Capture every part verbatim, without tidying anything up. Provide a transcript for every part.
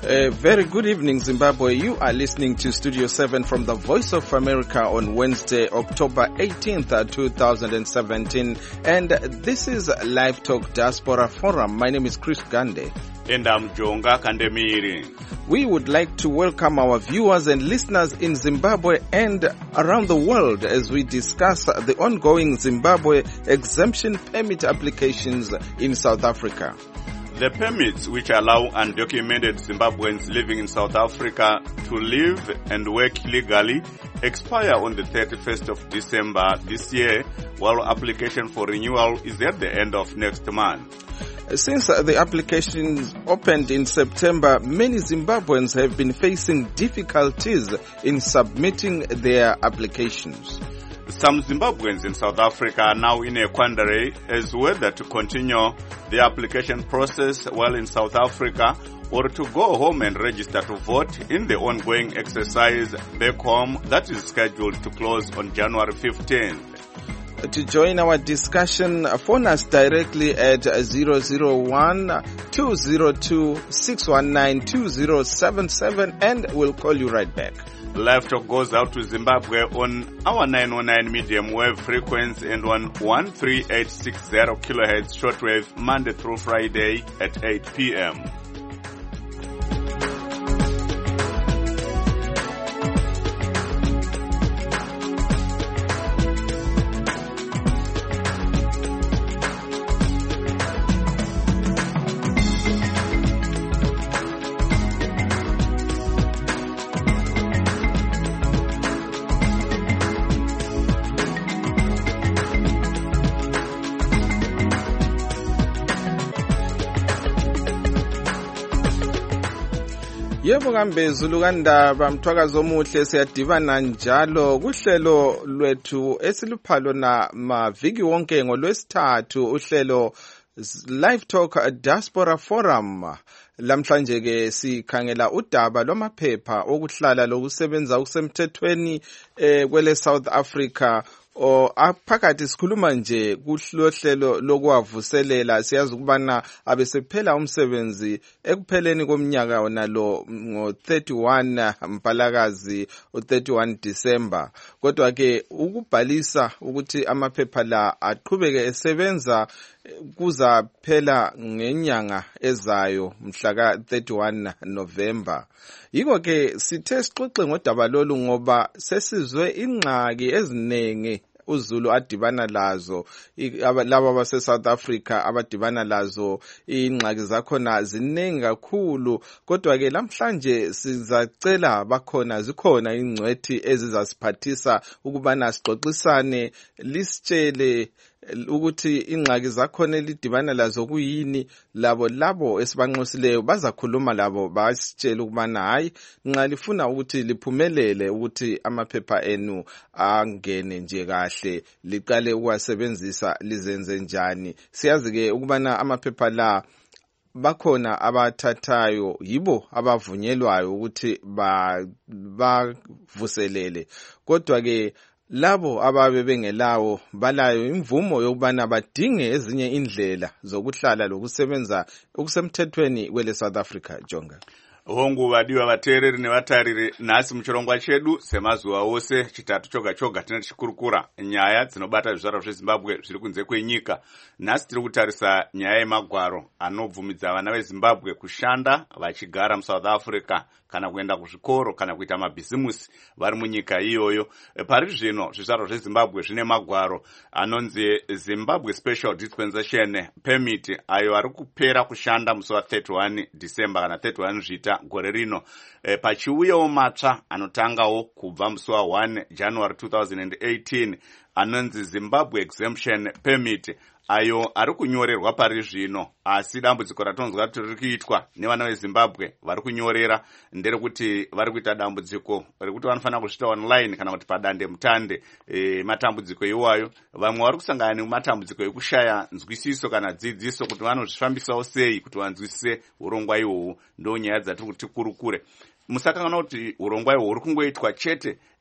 A very good evening, Zimbabwe. You are listening to Studio seven from the Voice of America on Wednesday, October eighteenth, two thousand seventeen. And this is Live Talk Diaspora Forum. My name is Chris Gande. And I'm Jonga Kandemiri. We would like to welcome our viewers and listeners in Zimbabwe and around the world as we discuss the ongoing Zimbabwe exemption permit applications in South Africa. The permits which allow undocumented Zimbabweans living in South Africa to live and work legally expire on the thirty-first of December this year, while application for renewal is at the end of next month. Since the applications opened in September, many Zimbabweans have been facing difficulties in submitting their applications. Some Zimbabweans in South Africa are now in a quandary as to whether to continue the application process while in South Africa or to go home and register to vote in the ongoing exercise back home that is scheduled to close on January fifteenth. To join our discussion, phone us directly at zero zero one, two zero two, six one nine, two zero seven seven and we'll call you right back. Live Talk goes out to Zimbabwe on our nine oh nine medium wave frequency and on one three eight six zero kilohertz shortwave Monday through Friday at eight p.m. Yebo kambe Zulu kandaba mthwakazo omuhle siyadibana njalo kuhlelo lwethu esiluphalo na maviki wonke ngolwesithathu uhlelo Live Talk Diaspora Forum. Lamhlanje ke sikhangela udaba lwamaphepha okuhlala lokusebenza okusemthethweni eh, kwele South Africa. O aphakathi sikhuluma nje kuhlohlelo lokwavuselela siyazi ukubana abesephela umsebenzi ekupheleni komnyaka wona lo ngo thirty-one Mpalakazi u thirty-one December. Kodwa ke ukubhalisa ukuthi amaphepha la aqhubeke esebenza kuza phela ngenyanga ezayo mhla ka thirty-one November. Yiko ke sithe sixoxe ngodaba lolu ngoba sesizwe ingxaki ezinengi uZulu adibana lazo, laba base South Africa abadibana lazo, ingxaki zakhona zinengi kakhulu. Kodwa ke lamhlanje sizacela bakhona zikhona ingcwethi ezizasiphathisa ukubana sixoxisane lisitshele ukuthi ingxaki zakhona elidibana lazo kuyini. Labo labo esibanxusileyo bazakhuluma labo basitshela ukubana hayi nxa lifuna ukuthi liphumelele ukuthi amaphepha enu angene nje kahle liqale ukuwasebenzisa lizenze njani. Siyazi ke ukubana amaphepha la bakhona abathathayo yibo abavunyelwayo ukuthi bavuselele, kodwa ke labo ababe bengelawo balayo imvumo yokubana badinge ezinye indlela zokuhlala lokusebenza okusemthethweni kwele South Africa. Jonga hongu vadiwa vateereri nevatariri, nhasi muchirongwa chedu semazuva ose chitatu choga choga tinochikurukura nyaya dzinobata zvizvarwa zveZimbabwe zviri kunze kwenyika. Nhasi tiri kutarisa nyaya yemagwaro anobvumidza vana veZimbabwe kushanda vachigara muSouth Africa kana kuenda kuzvikoro kana kuita mabhizimusi vari munyika iyoyo. Pari zvino zvizvarwa zveZimbabwe zvine magwaro anonzi Zimbabwe Special Dispensation Permit ayo ari kupera kushanda musi wa thirty-one December kana thirty-one Zvita gore rino. E, pachiuyawo matsva anotangawo kubva musi wa one January two thousand eighteen anonzi Zimbabwe Exemption Permit ayo ari kunyorerwa pari zvino, asi dambudziko ratonzwa kuti riri kuitwa nevana veZimbabwe vari kunyorera nderekuti vari kuita dambudziko rekuti vanofanira kuzviita online kana kuti padande mutande. E, matambudziko iwayo vamwe vari kusangana nematambudziko ekushaya nzwisiso kana dzidziso kuti vanozvifambisawo sei kuti vanzwisise urongwa ihwohwu. Ndo nyaya dzatiri kuti kurukure. Musakanganwa kuti urongwa ihwohwu huri kungoitwa chete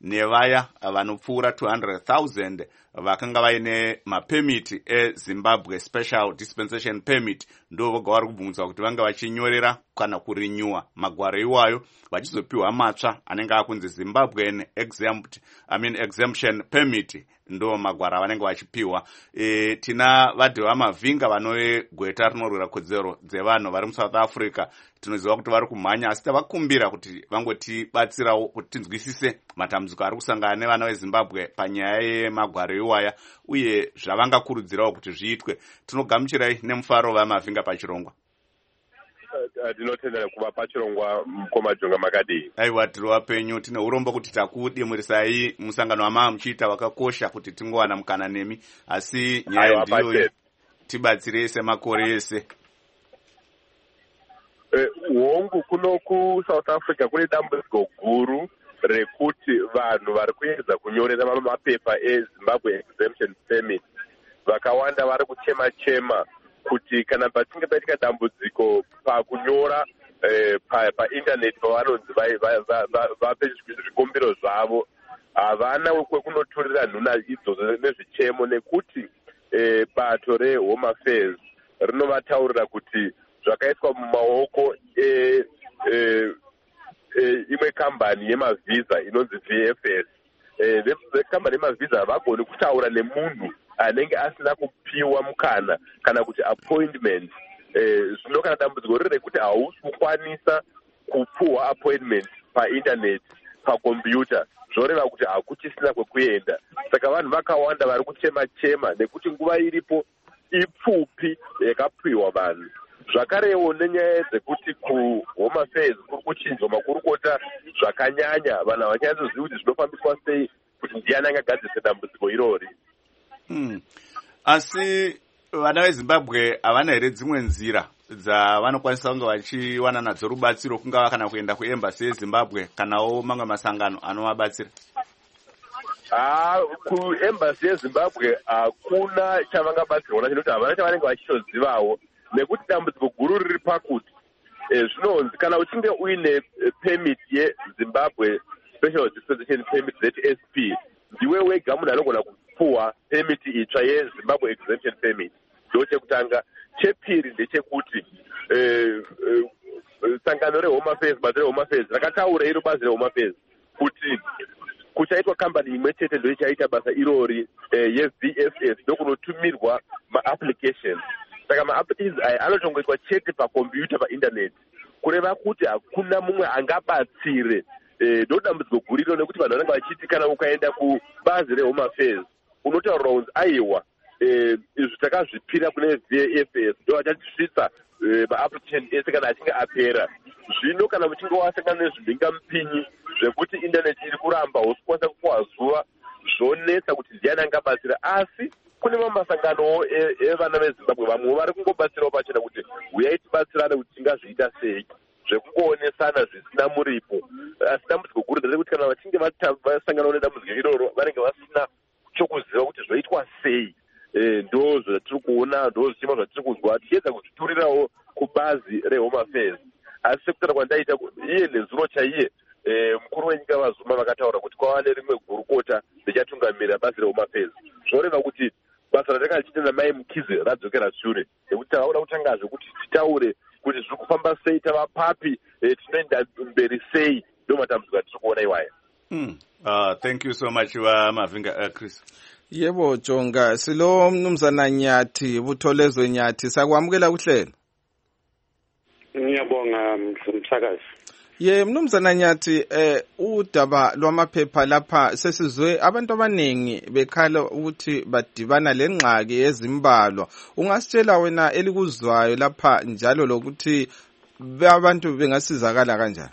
nevaya vanopfuura two hundred thousand vakanga vaine mapemiti eZimbabwe special dispensation permit ndo voga vari kubvunzwa kuti vanga vachinyorera kana kurinyuwa magwaro iwayo vachizopiwa matsva anenge akunzi Zimbabwean exempt I mean exemption permit ndo magwaro avanenge vachipiwa. E, tina vadhi vamavhinga vanovegweta rinorwira kodzero dzevanhu vari muSouth Africa tinoziva kuti vari kumhanya asi tavakumbira kuti vangotibatsirawo kuti tinzwisise matambudziko ari kusangana nevana veZimbabwe panyaya yemagwaro iwaya uye zvavangakurudzirawo kuti zviitwe. Tinogamuchirai nemufaro vamavhinga pachirongwa. Ndinotendera kuva pachirongwa mukoma Jonga makadii. Aiwa tiri wapenyu tine urombo kuti takudimurisai musangano wamava muchiita wakakosha kuti tingowana mukana nemi asi nyaya ndiyo tibatsirei semakore ese. Hongu kuno kuSouth Africa kune dambudziko guru rekuti vanhu vari kuedza kunyorera mapepa eZimbabwe exemption permit vakawanda vari kuchema chema kuti kana pachinge paitika dambudziko pakunyora paindaneti pavanonzi vape zvikumbiro zvavo havana kwekunotorera nhuna idzodzo nezvichemo nekuti bato reHome Affairs rinovataurira kuti zvakaiswa mumaoko imwe kambani yemavhisa inonzi V F S. Kambani yemavhisa havagoni kutaura nemunhu anenge asina kupiwa mukana kana kuti appointment. Zvino kana dambudziko riri rekuti hausi kukwanisa kupuwa appointment painternet pakombiyuta zvoreva kuti hakuchisina kwekuenda. Saka vanhu vakawanda vari kuchema chema nekuti nguva iripo ipfupi yakapiwa vanhu. Zvakarewo nenyaya dzekuti kuHome Affairs kuri kuchinjwa makurukota zvakanyanya vanhu havachanyatsozvizi kuti zvinofambiswa sei kuti ndiani angagadzirisa dambudziko irori. Hmm. Asi vana veZimbabwe havana here dzimwe nzira dzavanokwanisa kunge vachiwana nadzo rubatsiro kungava kana kuenda kuembassy yeZimbabwe kanawo mamwe masangano anovabatsira? Ah, kuembassy yeZimbabwe hakuna chavangabatsirwa nacho nekuti havana chavanenge vachitozivawo nekuti dambudziko guru riri pakuti zvinonzi kana uchinge uine permit yeZimbabwe special dispensation permit Z S P ndiwe wega munhu anogona kupuwa permit itsva yeZimbabwe exemption permit. Ndo chekutanga. Chepiri ndechekuti sangano reHome Affairs bazi reHome Affairs rakataura iro bazi reHome Affairs kuti kuchaitwa kambani imwe chete ndo ichaita basa irori yeV F S ndokunotumirwa maapplications. Saka maapplications aya anotongoitwa chete pakombiyuta painternet kureva kuti hakuna mumwe angabatsire. Ndo dambudziko guriro nekuti vanhu vanenge vachiti kana ukaenda kubazi reHome Affairs unotaura kunzi aiwa izvi takazvipira kune V F S ndo achatisvitsa maapplication ese kana achinge apera. Zvino kana muchinge wasangana nezvimhingamupinyi zvekuti internet iri kuramba hausi kukwanisa kupuwa zuva zvonetsa kuti ndiani angabatsira asi kune mamwe masanganowo evana veZimbabwe vamwe vari kungobatsirawo pachena kuti uyai tibatsirane kuti tingazviita sei zvekungoonесana zvisina muripo. Asi dambudziko guru nderekuti kana vachinge vasanganawo nedambudziko iroro vanenge vasina chokuziva kuti zvoitwa sei. Ndo zvatiri kuona ndo zvichima zvatiri kuzwa tichiedza kuzviturirawo kubazi reHome Affairs. Asi sekutara kwandaita iye nezuro chaiye mukuru wenyika vaZuma vakataura kuti kwava nerimwe gurukota richatungamirira bazi reHome Affairs. Zvoreva kuti basa ratanga richiita naMai Mkhize radzokera shure nekuti tavaoda kutangazve kuti titaure kuti zviri kufamba sei, tava papi, tinoenda mberi sei. Ndo matambudziko atiri kuona iwaya. Mm. Uh, thank you so much Mavinga uh, Chris. Yebo Jonga, silo mnumzana Nyathi Butholezwe Nyathi sakwamukela kuhlelo. Ngiyabonga msakazi. Ye mnumzana Nyathi eh udaba lwamaphepha lapha sesizwe abantu abanengi bekhala ukuthi badibana lengxaki yezimbalwa. Ungasitshela wena elikuzwayo lapha njalo lokuthi abantu bengasizakala kanjani?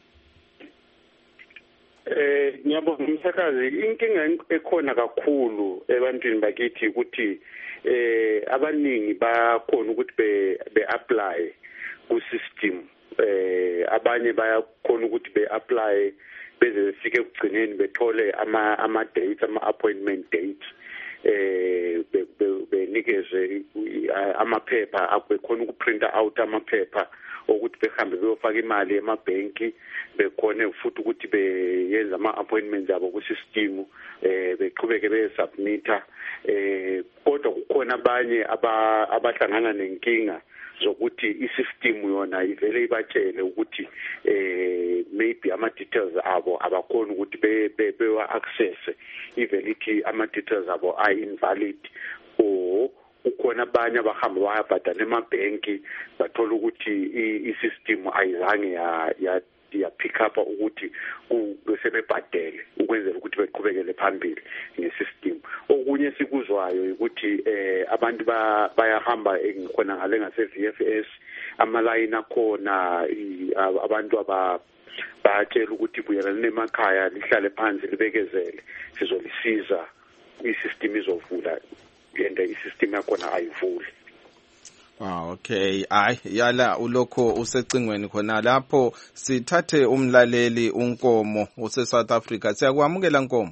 Eh ngiyabonga msakazi, inkinga ekhona kakhulu ebantwini bakithi ukuthi eh abaningi bakhona ukuthi be be-apply ku-system. Eh abanye bayakhona ukuthi be-apply beze befike ekugcineni bethole ama ama dates ama appointment dates eh benikeze amaphepha abekhona ukuprinta out amaphepha ukuthi behambe beyofaka imali emabhenki bekhona futhi ukuthi beyenza ama-appointments abo ku-system eh beqhubeke besubmita eh kodwa kukhona abanye abahlangana nenkinga zokuthi i-system yona ivele ibatshele ukuthi eh maybe ama-details abo abakhona ukuthi bewa-access ivele ithi ama-details abo are-invalid or ukhona abanye abahamba bayabhadala emabhenki bathola ukuthi i-system ayizange ya ya pick up ukuthi sebebhadele ukwenzela ukuthi beqhubekele phambili nge-system. Okunye sikuzwayo ukuthi eh abantu bayahamba ngikhona ngale ngase-V F S amalayini akhona abantu aba bayatshela ukuthi buyelani emakhaya lihlale phansi libekezele sizolisiza i-system izovula and i-system yakhona ayivuli. Ah okay ay yala ulokho usecingweni khona lapho sithathe umlaleli uNkomo use South Africa. Siyakwamukela Nkomo.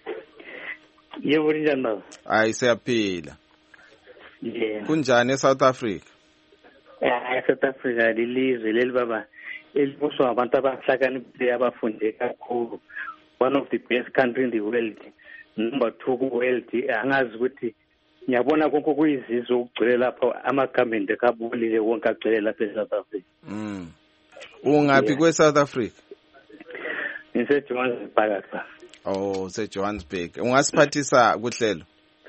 Yebo njani baba? Ay siyaphila. Yeah. Kunjani eSouth Africa? Eh South Africa lilizwe leli baba elibuswa abantu abahlakaniphe abafunde kakhulu. One of the best country in the world. Number two ku world angazi ukuthi ngiyabona konke kuyizizwe ukugcwele lapho amagamende kabulile wonke agcwele lapha eSouth Africa. Mm. Ungapi kwe South Africa? Ngise Johannesburg. Oh, se Johannesburg. Ungasiphathisa kuhlelo?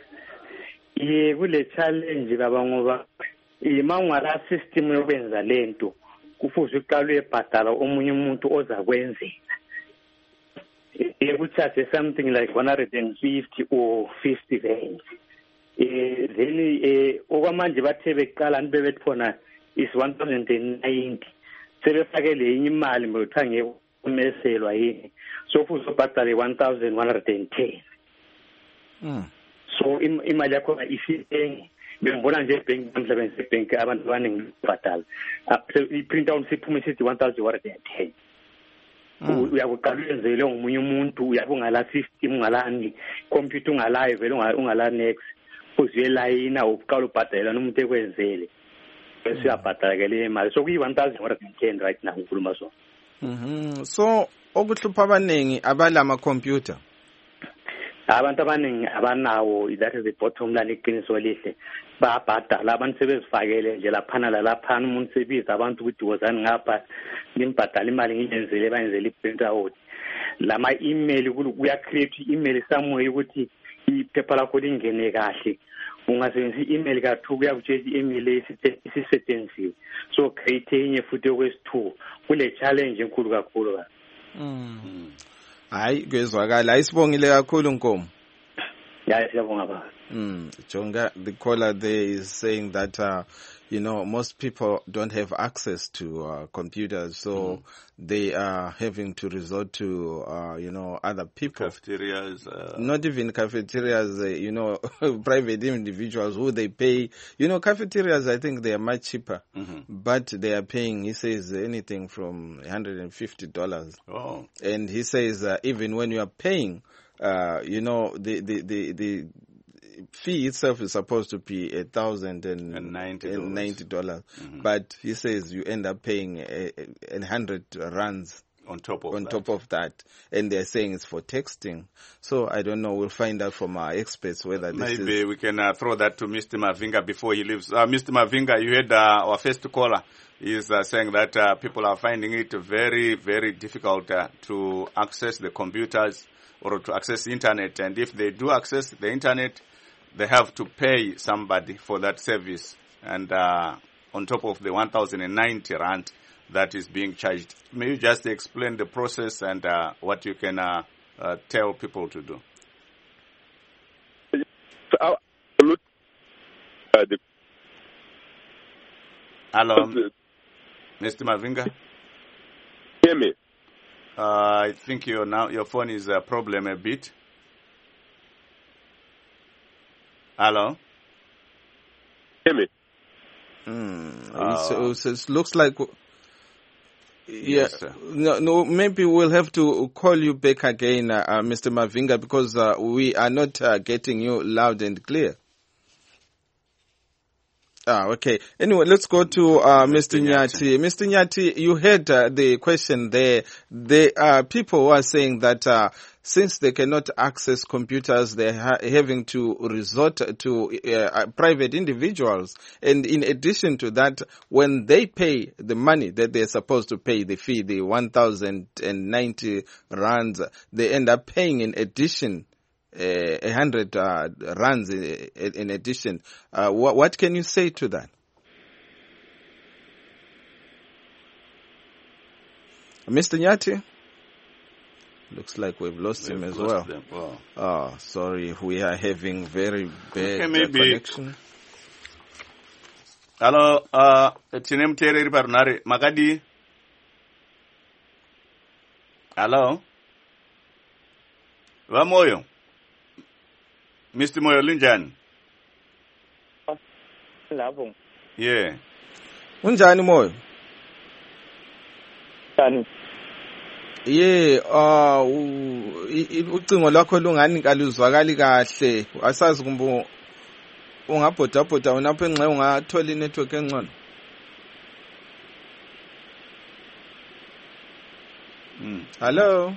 Ye kule challenge baba ngoba imangwala system yokwenza lento kufuze uqale ebhadala omunye umuntu oza kwenzela. Ekucharge something like one hundred fifty or fifty rand. Eh then eh okwamanje bathe beqala nibe bethona is one thousand ninety sebefakele imali mothange umeselwa yini so futhi ubhadale one thousand one hundred ten. Mm. So imali yakho isitenge ngibona nje bank mhlawumbe bank abantu abaningi bhadala i print out siphume sithi one thousand one hundred ten. Uyakuqala uyenzele ngomunye umuntu uyabungala system ungalani computer ungalayo vele ungala next uziye layina uqala ubhadala nomuntu ekwenzele bese uyabhadala ke le mali so kuyi one thousand one hundred ten right now ukhuluma so. Mhm. So okuhlupha abaningi abalama computer abantu abaningi abanawo that is the bottom line iqiniso lihle babhadala abantu sebezifakele nje laphana lapha umuntu sebiza abantu ukuthi wozani ngapha nimbhadala imali ngiyenzele bayenzele iprint out lama email kuya create email somewhere ukuthi iphepha lakho lingene kahle ungasebenzisa email ka two kuya kutshela email isisethenziwe so create enye futhi okwesi-two kule challenge enkulu kakhulu ba. Mhm. Hayi kwezwakala ayisibongile kakhulu Nkomo. Yeah, siyabonga ba. Mm, Jonga, the caller there is saying that uh, you know most people don't have access to uh, computers, so mm. they are having to resort to uh, you know other people. Cafeterias, uh... not even cafeterias. Uh, you know, private individuals who they pay. You know, cafeterias. I think they are much cheaper, mm-hmm. but they are paying. He says anything from one hundred and fifty dollars. Oh, and he says uh, even when you are paying, uh, you know, the the the the fee itself is supposed to be a thousand and ninety dollars, mm-hmm. but he says you end up paying a, a, a hundred rands on top of on that. top of that, and they're saying it's for texting. So I don't know. We'll find out from our experts whether this maybe is... we can uh, throw that to Mister Mavinga before he leaves. Uh, Mister Mavinga, you heard uh, our first caller is uh, saying that uh, people are finding it very, very difficult uh, to access the computers or to access the internet, and if they do access the internet, they have to pay somebody for that service, and uh, on top of the one thousand ninety rand that is being charged. May you just explain the process and uh, what you can uh, uh, tell people to do? So, uh, the Hello, Mister Mavinga. Hear me? Uh, I think your now your phone is a problem a bit. Hello? Hear me? Mm, uh, so, so it looks like... Yeah, Yes, sir. no, no, maybe we'll have to call you back again, uh, uh, Mister Mavinga, because uh, we are not uh, getting you loud and clear. Ah, okay. Anyway, let's go to uh, Mister Nyati. Mister Nyati, you heard uh, the question there. There are people who are saying that uh, since they cannot access computers, they're ha- having to resort to uh, private individuals. And in addition to that, when they pay the money that they're supposed to pay, the fee, the one thousand ninety rands, they end up paying in addition a uh, hundred uh, rands in, in addition. Uh, what, what can you say to that? Mister Nyati? Looks like we've lost we've him as well. Wow. Oh, sorry. We are having very bad okay, maybe. uh, connection. Hello, uh, tine muteereri parunare makadi. Hello. Vamoyo. Mister Moyo linjani? Lapho. Yeah. Unjani Moyo? Tani. Yeah, uh ucingo lwakho lungani kaluzwakali kahle. Asazi kumbe ungabhoda bhoda unapho enxe ungathola inetwork engcono. Mm. Hello.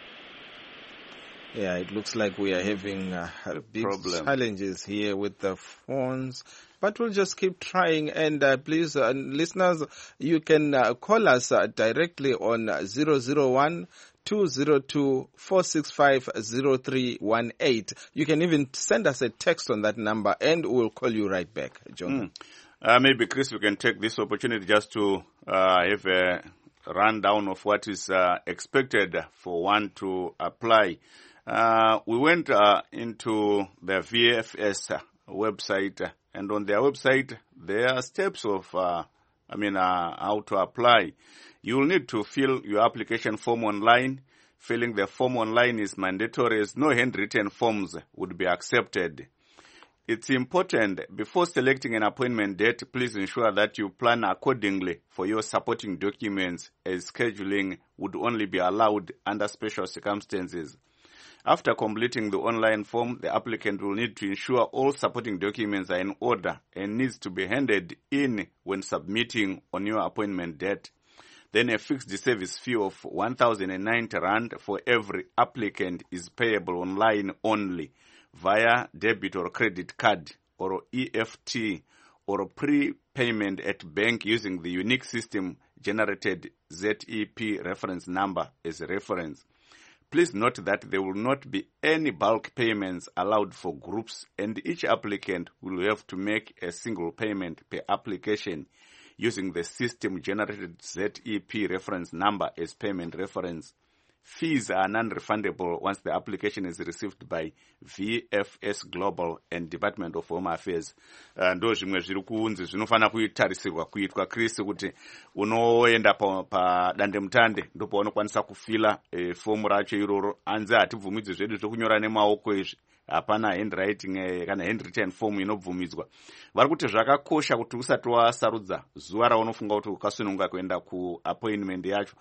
Yeah, it looks like we are having uh, big problem. challenges here with the phones, but we'll just keep trying. And uh, please, uh, listeners, you can uh, call us uh, directly on zero zero one, two zero two, four six five, zero three one eight. You can even send us a text on that number, and we'll call you right back, John. Mm. Uh, maybe, Chris, we can take this opportunity just to uh, have a rundown of what is uh, expected for one to apply. Uh, we went uh, into the V F S uh, website, uh, and on their website, there are steps of, uh, I mean, uh, how to apply. You will need to fill your application form online. Filling the form online is mandatory, as no handwritten forms would be accepted. It's important, before selecting an appointment date, please ensure that you plan accordingly for your supporting documents, as scheduling would only be allowed under special circumstances. After completing the online form, the applicant will need to ensure all supporting documents are in order and needs to be handed in when submitting on your appointment date. Then a fixed service fee of one thousand ninety rand for every applicant is payable online only via debit or credit card or E F T or prepayment at bank using the unique system generated Z E P reference number as a reference. Please note that there will not be any bulk payments allowed for groups, and each applicant will have to make a single payment per application using the system-generated Z E P reference number as payment reference. Fees are non-refundable once the application is received by V F S Global and Department of Home Affairs. Uh, ndo zvimwe zviri kunzi zvinofana kuitarisirwa kuitwa Chris kuti unoenda pa, pa dande mutande ndipo unokwanisa kufila e, fomu racho iroro. Anze hatibvumidzi zvedu zvokunyora nemaoko izvi. Hapana handwriting eh, kana handwritten form inobvumidzwa. Vari kuti zvakakosha kuti usati wasarudza zuva raunofunga kuti ukasununga kuenda ku appointment yacho.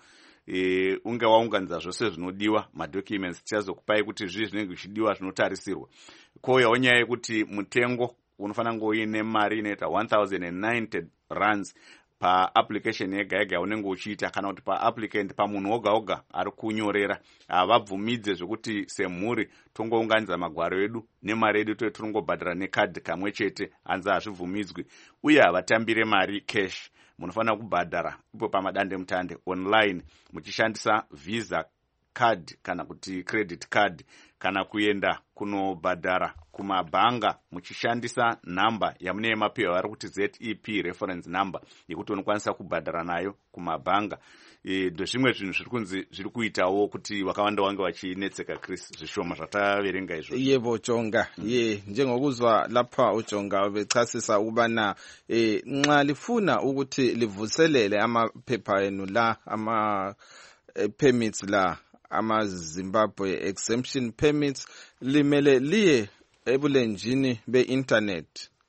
E, unge waunganidza zvose zvinodiwa madocuments tichazokupai kuti zvii zvinenge zvichidiwa zvinotarisirwa. Kouyawo nyaya yekuti mutengo unofana kunge uine mari inoita one thousand ninety rands pa application yega yega unenge uchiita, kana kuti pa applicant pamunhu oga oga ari kunyorera. Havabvumidze zvokuti semhuri tongounganidza magwaro edu nemari edu toe tinongobhadhara nekadhi kamwe chete, hanzi hazvibvumidzwi. Uye havatambire mari cash. Munofana kubhadhara ipo pamadande mutande online muchishandisa visa card kana kuti credit card, kana kuenda kunobhadhara kumabhanga muchishandisa namba yamunee mapiwa vari kuti Z E P reference number yekuti unokwanisa kubhadhara nayo kumabhanga. E, ndozvimwe zvinhu zviri kunzi zviri kuitawo kuti vakawanda wange vachinetseka Chris zvishoma zvataverenga izvo. Yebo Jonga, mm. ye njengokuzwa lapha uJonga bechasisa ukubana eh nxa lifuna ukuthi livuselele amaphepha enu la ama eh, permits la ama Zimbabwe exemption permits, limele liye ebulenjini be internet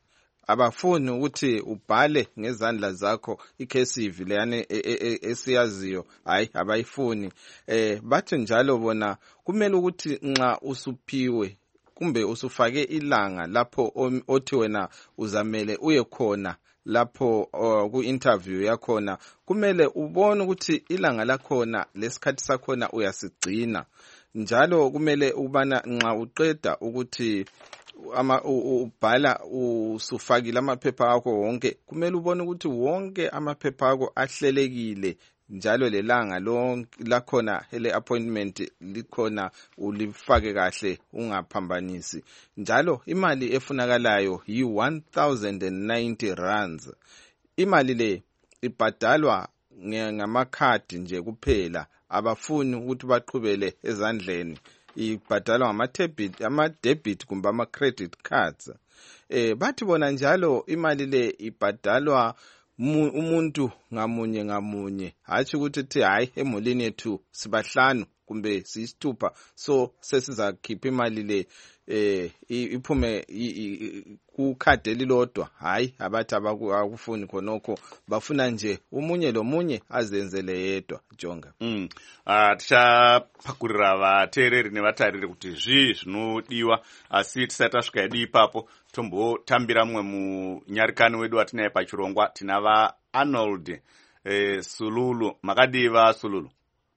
abafuni ukuthi ubhale ngezandla zakho ikhesivi leyane esiyaziyo, hayi abayifuni. Eh bathi njalo bona kumele ukuthi nxa usuphiwe kumbe usufake ilanga lapho othi wena uzamele uye khona lapho uh, ku-interview yakhona, kumele ubone ukuthi ilanga lakhona lesikhathi sakhona uyasigcina. Njalo kumele ubana nxa uqeda ukuthi ama ubhala usufakile amaphepha akho wonke, kumele ubone ukuthi wonke amaphepha akho ahlelekile, njalo lelanga lonke lakhona hele appointment likhona ulifake kahle ungaphambanisi. Njalo imali efunakalayo yi one thousand ninety rands. Imali le ibhadalwa ngamakhadi nje kuphela, abafuni ukuthi baqhubele ezandleni, ibhadalwa ngama debit ama debit kumbe ama credit cards. Eh bathi bona njalo imali le ibhadalwa umuntu ngamunye ngamunye, hathi ukuthi thi hayi emulini yethu sibahlanu kumbe sisithupha so sesizakhipha imali le eh iphume kukhadi elilodwa. Hayi abathi abakufuni khonokho, bafuna nje umunye lomunye azenzele yedwa. Jonga mm ah tichaphakurira vateereri nevatariri kuti zvii zvinodiwa, asi tisati tasvika edu ipapo tombotambira mumwe munyarikani wedu watinaye pachirongwa. tina vaArnold eh, Sululu. Makadiva Sululu?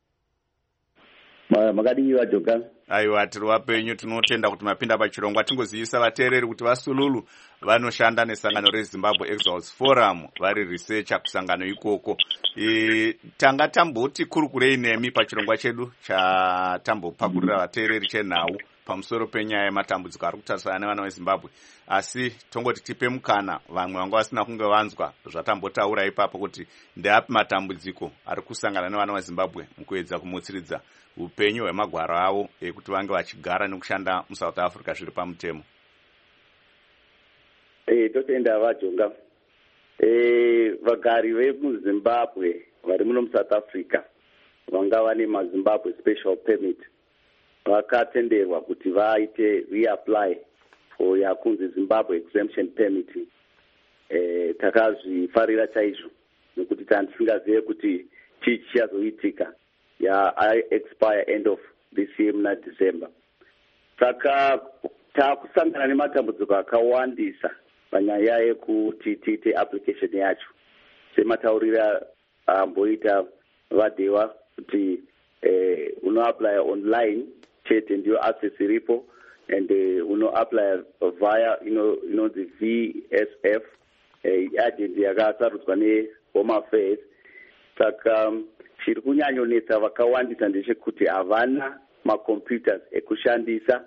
Makadiva Joka. Aiwa, tiri wapenyu, tinotenda kuti mapinda pachirongwa. Tingozivisa vateereri kuti vaSululu vanoshanda nesangano reZimbabwe Exiles Forum, vari researcher kusangano ikoko. E, tanga tamboti kurukurei nemi pachirongwa chedu chatambopakurira vateereri chenhau pamusoro penyaya yematambudziko ari kutarisana nevana veZimbabwe. Asi tongoti tipe mukana vamwe vanga vasina kunge vanzwa zvatambotaura ipapo kuti ndeapi matambudziko ari kusangana nevana veZimbabwe mukuedza kumutsiridza upenyu hwemagwaro avo ekuti vange vachigara nekushanda muSouth Africa zviri pamutemo. Eh totenda vaJonga. Eh vagari vemuZimbabwe vari muno muSouth Africa vanga vane maZimbabwe special permit vakatenderwa kuti vaite reapply for yakunzi Zimbabwe exemption permit. Eh takazvifarira chaizvo nekuti tandisingazive kuti chii chichazoitika ya I expire end of this year na December. Saka takusangana nematambudziko akawandisa panyaya yekuti tiite application yacho. Semataurira amboita vadewa kuti eh, uno apply online chete ndio access iripo, and uh, uno apply via you know you know the V S F eh, agency yakasarudzwa neHome Affairs. Saka chiri kunyanyonetsa vakawandisa ndechekuti havana macomputers ekushandisa,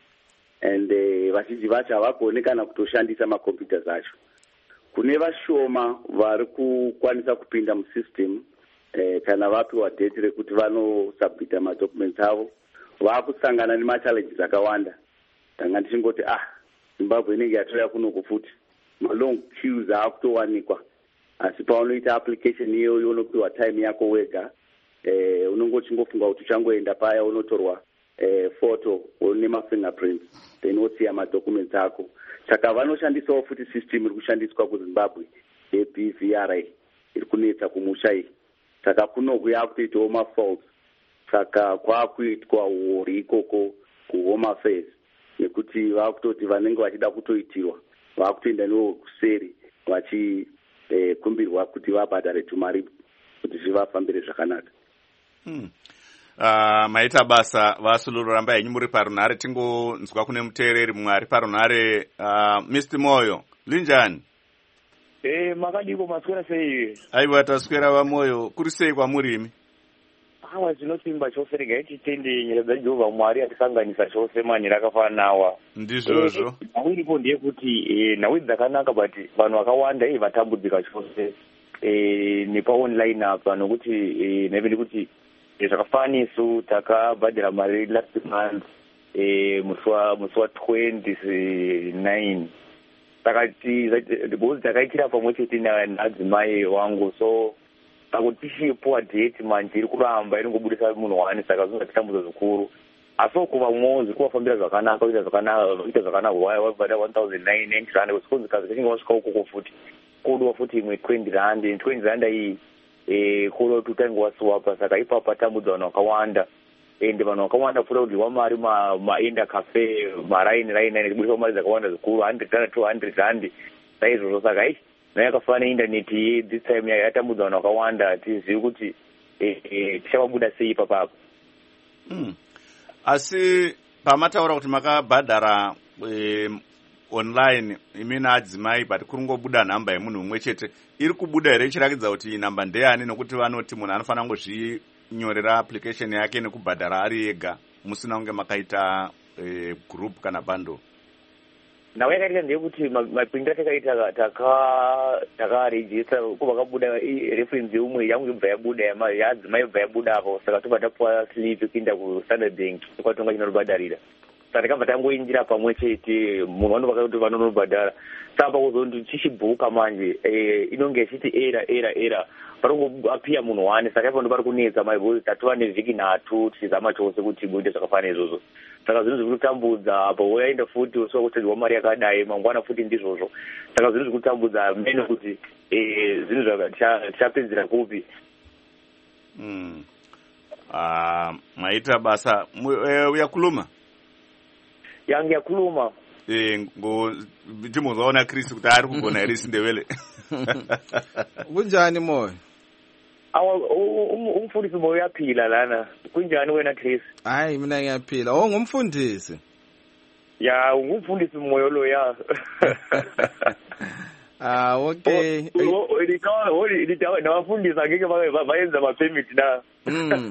and uh, vazhinji vacho havagoni kana kutoshandisa macomputers acho. Kune vashoma vari kukwanisa kupinda musystem eh, kana vapiwa date rekuti vanosubmita madocuments avo, vakusangana nemachallenges akawanda. Tanga ndichingoti ah Zimbabwe inenge yatora kuno kufuti malong queues akutowanikwa, asi paunoita application iyoyo unopiwa time yako wega. Eh unongochingofunga kuti uchangoenda paya unotorwa eh photo one fingerprints then wotsiya madocuments ako. Saka vanoshandisawo futi system iri kushandiswa kuZimbabwe ye-B V R I iri kunetsa kumusha iyi. Saka kunokuya kutoitawo mafaults. Saka kwakuitwa wori ikoko kuHome Affairs nekuti vakutoti vanenge vachida kutoitirwa vakutoenda newo kuseri vachikumbirwa eh, kuti vabhadhare tumari kuti zvivafambire zvakanaka. Hmm. Uh, maita basa vaSululu ramba henyu muri parunhare. Tingonzwa kune muteereri mumwe ari parunhare. uh, mister Moyo linjani? Eh makadiko maswera sei? Aiwa taswera vaMoyo. Kuri sei kwamuri imi? Hawa zvinosimba chose rega ichitende nyaya dzaJehovha Mwari atisanganisa chose mani rakafanawa. Ndizvozvo. Nawo iripo ndeyekuti eh nawo dzakanaka but vanhu vakawanda eh vatambudzika chose eh nepa online apa nokuti eh neveli kuti zvakafanisu takabhadhira mari last month eh muswa muswa twenty-nine. Takati bozi takaitira pamwe chete nadzimai wangu, so akutishipoa date manje iri kuramba iri ngobudisa munhu wani, saka zvinotambudza zvikuru. asi kuva mwozi kuvafambira zvakanaka kuita zvakanaka kuita zvakanaka wabhadha one thousand nine ninety rand wesikonzi kazi kachinge wasvika ukoko futi kodwa futi imwe twenty rand twenty rand iyi eh kodwa kuti utange wasiwapa saka ipapo patambudza vanhu vakawanda ende vanhu vakawanda futa kudyiwa mari maenda cafe maraini raini raini kubudisa mari dzakawanda zikuru one hundred rand two hundred rand saizvozvo saka ai nayakafanana neindaneti this time yatambudza vanhu vakawanda tizivi kuti tichavabuda sei ipapapo. Asi pamataura kuti makabhadhara online imina adzimai but kuringobuda nhamba yemunhu mumwe chete iri kubuda here ichirakidza kuti nhamba ndeyani nokuti vanoti munhu anofanira kungozvinyorera application yake nekubhadhara ari ega musina kunge makaita group kana bundle? Nawe yakaita ndeyekuti mapindu atakaita takarejista kuba kabuda reference yeumwe yangu yobva yabuda yadzimai yobva yabuda apo saka tobva tapuwa slip kuenda kuStandard Bank kwatonga chinoribhadharira saka takabva tangoinjira pamwe chete munhu vanobva kuti vanonobhadhara saka pakuzonti tichibhuka manje inonge ichiti era era era paringoapiya munhu wane saka ipo ndo pari kunetsa maibhoti tatova nevhiki nhatu tichizama chose kuti boite zvakafanira izvozvo saka zvinhu zviri kutambudza apo woyaenda futi wosvika kutenderwa mari yakadai mangwana futi ndizvozvo saka zvinhu zviri kutambudza mene kuti zvinhu tichapedzera kupi. Maita basa uyakuluma yange yakuluma ngo ndimuzvaona Chris kuti ari kugona here sindevele kunjani moyo? Awa umfundisi moyo yaphila lana kunjani wena Chris? Hayi mina ngiyaphila. Oh ngumfundisi. Ya ngumfundisi moyo lo ya. Ah okay. Oh ilikawa holi ilitawa na wafundisi ngeke bayenza ama permit na. Mm.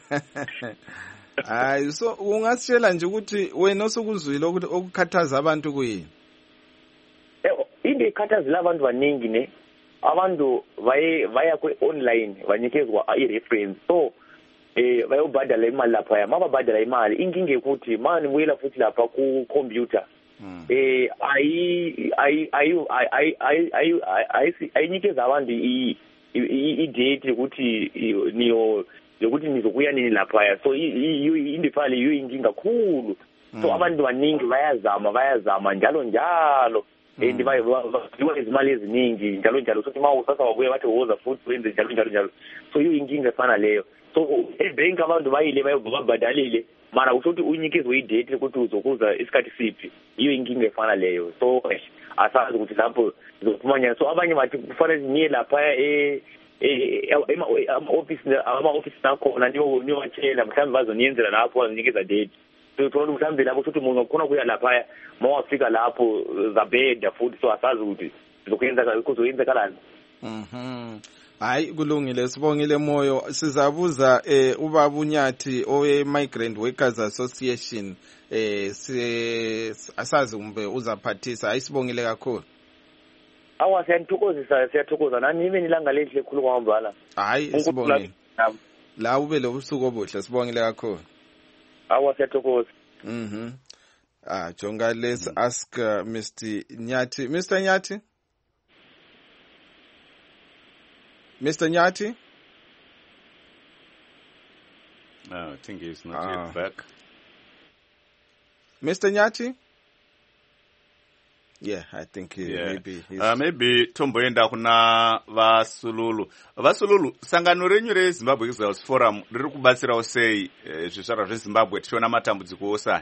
Hayi so ungasitshela nje ukuthi wena osukuzwile ukuthi okukhathaza abantu kuyini? Inde ikhathazile abantu baningi ne abantu vaye vaya kwe online vanikezwa i-reference so eh bayobhadala imali lapha ya mababhadala imali inkinga ukuthi mani buyela futhi lapha ku computer eh ayi ayi ayi ayi ayi ayinikeza abantu i date ukuthi niyo ukuthi nizokuya nini lapha ya so indifali yiyo inkinga kakhulu so abantu baningi bayazama bayazama njalo njalo and bayiwa izimali eziningi njalo njalo sokuthi mawu sasa wabuye bathi woza futhi wenze njalo njalo njalo so yiyo inkinga efana leyo so ebank abantu bayile bayobhadalile mara usothi unikezwe idate ukuthi uzokuza isikhathi siphi yiyo inkinga efana leyo so asazi ukuthi lapho zophumanya so abanye bathi kufanele niye lapha eh ema office ama office nakho nandiyo niyobatshela mhlawumbe bazoniyenzela lapho bazonikeza date so tona mhlawumbe lapho sokuthi umuntu ukhona kuya lapha mawafika lapho zabeda futhi so asazi ukuthi zokwenza kuzoyenzakalani. Mhm. Hayi kulungile sibongile moyo sizabuza eh ubaba uNyathi owe Migrant Workers Association eh asazi umbe uzaphathisa ayisibongile kakhulu. Awa siyathokozisa siyathokoza nani ibe nilanga lenhle khulu kwambala. Hayi sibongile. La ube lo busuku obuhle sibongile kakhulu. Awa siyathokoza. Mhm. Ah jonga let's ask uh, Mister Nyathi. Mister Nyathi? Mister Nyathi? No, I think he's not ah. yet back. Mister Nyathi? Yeah, I think he, yeah. maybe he's... Uh, maybe tomboenda kuna vasululu. Vasululu, sangano renyu reZimbabwe Exile Forum riri kubatsira sei zvizvarwa zveZimbabwe tichiona matambudziko osai?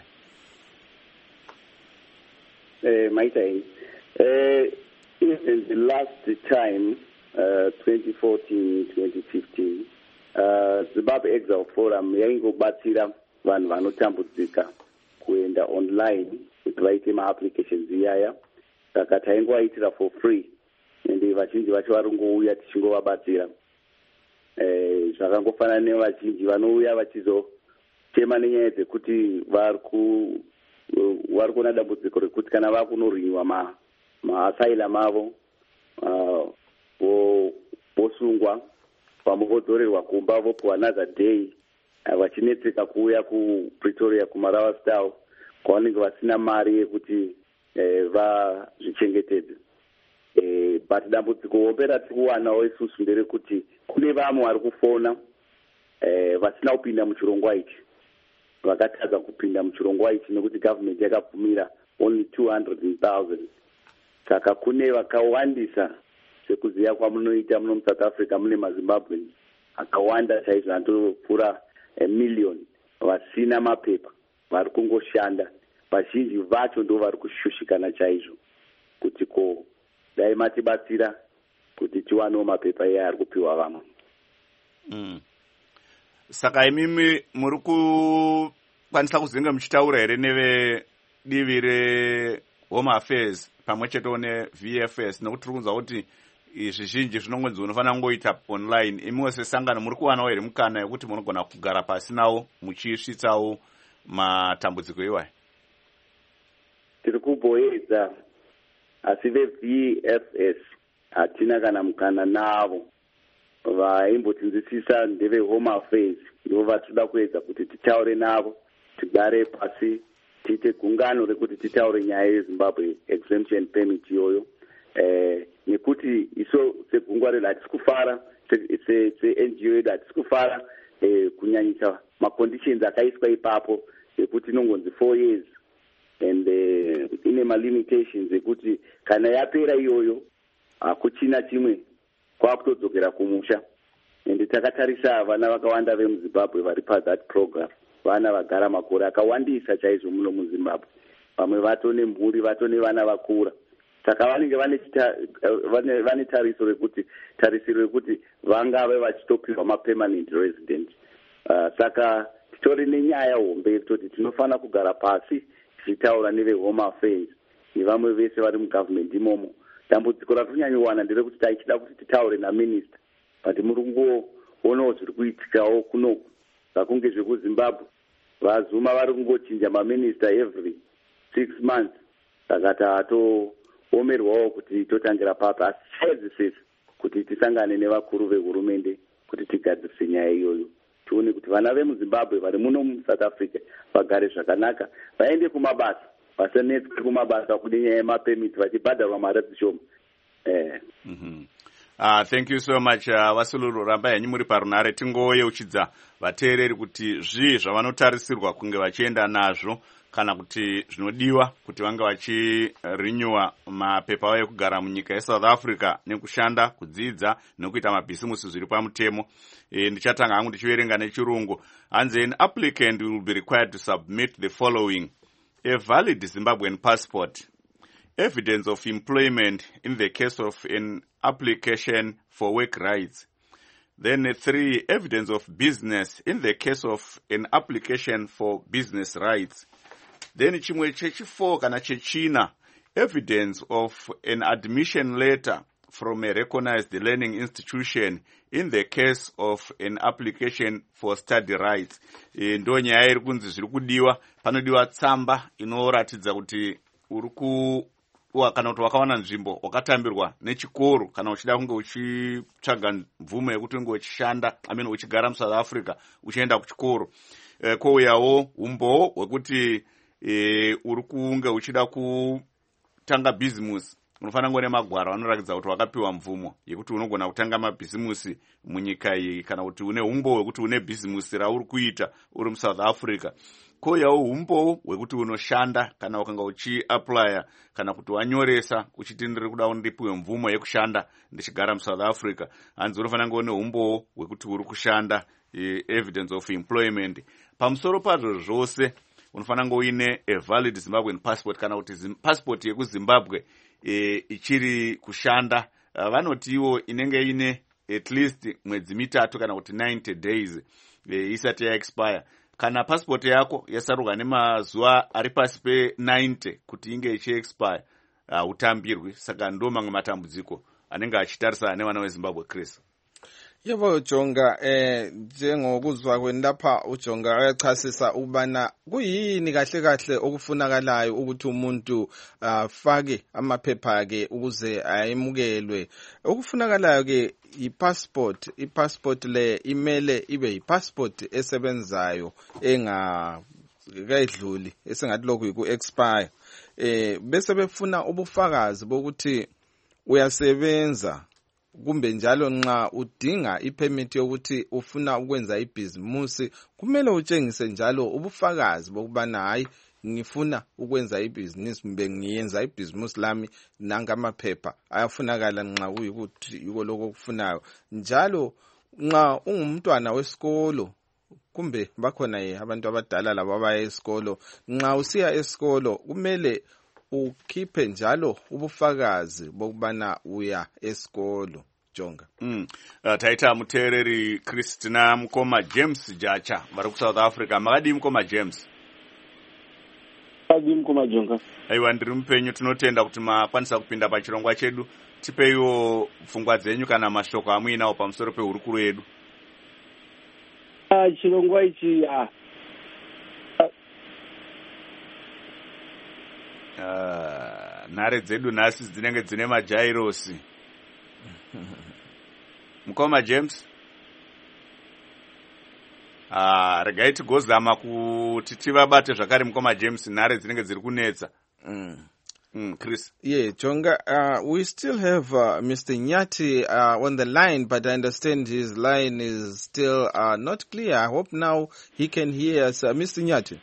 Eh, Maita, eh, even the last time, uh, twenty fourteen, twenty fifteen, uh, Zimbabwe Exile Forum yaingobatsira vanhu vanotambudzika kuenda online kuti vaite ma-applications iyaya saka taingoaitira for free ende vazhinji vacho vari ngouya tichingovabatsira eh, zvakangofanana nevazhinji vanouya vachizochema nenyaya dzekuti vari vari kuona dambudziko rekuti kana vakunorwiwa maasylum avo vosungwa pamwe vodzorerwa kumba vopiwa another day vachinetseka kuuya kuPretoria kuMarawa Style kwavanenge vasina mari yekuti vazvichengetedze but dambudziko hombe ratiri kuwanawo isusu nderekuti kune vamwe vari kufona vasina kupinda muchirongwa ichi vakatadza kupinda muchirongwa ichi nekuti government yakabvumira only two hundred thousand. Saka kune vakawandisa sekuziva kwamunoita muno muSouth Africa mune maZimbabweans akawanda chaizvo anotopfuura a million vasina mapepa vari kungoshanda. Vazhinji vacho ndo vari kushushikana chaizvo kuti ko dai matibatsira kuti tiwanewo mapepa iye ari kupiwa vamwe. Mm. Saka imimi muri kukwanisa kuzinga muchitaura here nevedivi reHome Affairs pamwe chetewo neV F S nekuti tiri kunzwa kuti zvizhinji zvinongonzi unofanira kungoita online. Imiwo sesangano muri kuwanawo here mukana yekuti munogona kugara pasi nawo muchisvitsawo matambudziko iwayo? Tiri kuboedza asi veV F S hatina kana mukana navo. Vaimbotinzwisisa ndeveHome Affairs ndivo vatinoda kuedza kuti titaure navo, tigare pasi tiite gungano rekuti titaure nyaya yeZimbabwe exemption permit iyoyo. Eh, nekuti iso segungwa redu hatisi kufara, se-N G O yedu hatisi kufara eh, kunyanyisa maconditions akaiswa ipapo ekuti inongonzi four years and uh, ine malimitations ekuti kana yapera iyoyo hakuchina chimwe kwakutodzokera kumusha. Ende takatarisa vana vakawanda vemuZimbabwe vari pathat program, vana vagara makore akawandisa chaizvo muno muZimbabwe. Vamwe vatone mhuri, vatone vana vakura. Saka vanenge vane vane vane tariso rekuti tarisiro rekuti vangave vachitopiwa mapermanent resident. Uh, saka titori nenyaya hombe toti tinofana kugara pasi tichitaura neveHome Affairs nevamwe vese vari mugovernment imomo. Dambudziko ratonyanyowanda nderekuti taichida kuti titaure naminister, but muri kungoonawo zviri kuitikawo kunoku zvakunge zvekuZimbabwe. VaZuma vari kungochinja maminister every six months. Saka tatoomerwawo kuti totangira papa, asi chaizisisa kuti tisangane nevakuru vehurumende kuti tigadzirise nyaya iyoyo. Tione kuti vana vemuZimbabwe vari muno muSouth Africa vagare zvakanaka, vaende kumabasa, vasanetswe kumabasa kune nyaya yemapemiti vachibhadharwa mari dzishoma. Eh. Mhm. Uh, thank you so much uh, Vasululu ramba yanyu muri parunare. Tingoyeuchidza vateereri kuti zvii zvavanotarisirwa kunge vachienda nazvo kana kuti zvinodiwa kuti vange vachirenewa mapepa avo ekugara munyika yeSouth Africa nekushanda, kudzidza nekuita mabhisimusi zviri pamutemo. E, ndichatanga hangu ndichiverenga nechirungu. Hanzi an applicant will be required to submit the following: a valid Zimbabwean passport, evidence of employment in the case of an application for work rights. Then uh, three, evidence of business in the case of an application for business rights. Then chimwe chechi-four kana chechina, evidence of an admission letter from a recognized learning institution in the case of an application for study rights. E, ndo nyaya iri kunzi zviri kudiwa, panodiwa tsamba inoratidza kuti uri ku kana kuti wakawana nzvimbo wakatambirwa nechikoro kana uchida kunge uchitsvaga mvumo yekuti unge uchishanda, I mean uchigara muSouth Africa uchienda kuchikoro. E, kouyawo umbowo hwekuti e, uri kunge uchida kutanga business, unofanira kunge nemagwaro anoratidza kuti wakapiwa mvumo yekuti unogona kutanga mabhizimusi munyika iyi, kana kuti une umbo hwekuti une bhizimusi rauri kuita uri muSouth Africa. Kouyawo umbo hwekuti unoshanda kana ukanga uchiaplya kana kuti wanyoresa uchiti ndiri kuda ndipiwe mvumo yekushanda ndichigara muSouth Africa. Hanzi unofanira kunge une umbo hwekuti uri kushanda, e, evidence of employment. Pamusoro pazvo zvose unofanira kunge uine a valid Zimbabwean passport kana kuti passport yekuZimbabwe e, ichiri kushanda. Uh, vanoti iwo inenge ine at least mwedzi mitatu kana kuti ninety days e, isati ya expire. Kana passport yako yasaruka nemazuva ari pasi pe ninety kuti inge ichi expire, uh, utambirwi. Saka ndo mamwe matambudziko anenge achitarisana nevana veZimbabwe. Chris. Yebo Jonga, eh njengokuzwa kwendapha uJonga ayachasisa ubana kuyini kahle kahle okufunakalayo ukuthi umuntu afake amaphepha ake ukuze ayemukelwe. Okufunakalayo ke ipassport, ipassport le imele ibe ipassport esebenzayo enga kayidluli esengathi lokhu yiku expire. Eh bese befuna ubufakazi bokuthi uyasebenza kumbe njalo nxa udinga ipermit yokuthi ufuna ukwenza ibhizimusi kumele utshengise njalo ubufakazi bokubana hayi ngifuna ukwenza ibhizinisi kumbe ngiyenza ibhizimusi lami nangamaphepha ayafunakala nxa kuyikuthi yiko lokho okufunayo. Njalo nxa ungumntwana wesikolo kumbe bakhona ye abantu abadala labo abaya esikolo, nxa usiya esikolo kumele ukhiphe njalo ubufakazi bokubana uya esikolo. Jonga. Mm. Uh, taita mutereri Christina Mukoma James Jacha vari ku South Africa. Makadi Mukoma James? Makadi Mukoma Jonga. Aiwa, ndiri mupenyu, tinotenda kuti makwanisa kupinda pachirongwa chedu. Tipeiwo pfungwa dzenyu kana mashoko amuinawo pamusoro pehurukuro yedu. Ah, chirongwa ichi ah uh, nhare dzedu nhasi dzinenge dzine majairosi. Mukoma James? Ah, regai tigozama kuti tivabate zvakare Mukoma James, nhare dzinenge dziri kunetsa. Mm. Mm, Chris. Yeah, Jonga, uh, we still have uh, Mister Nyati uh, on the line, but I understand his line is still uh, not clear. I hope now he can hear us. Uh, Mister Nyati.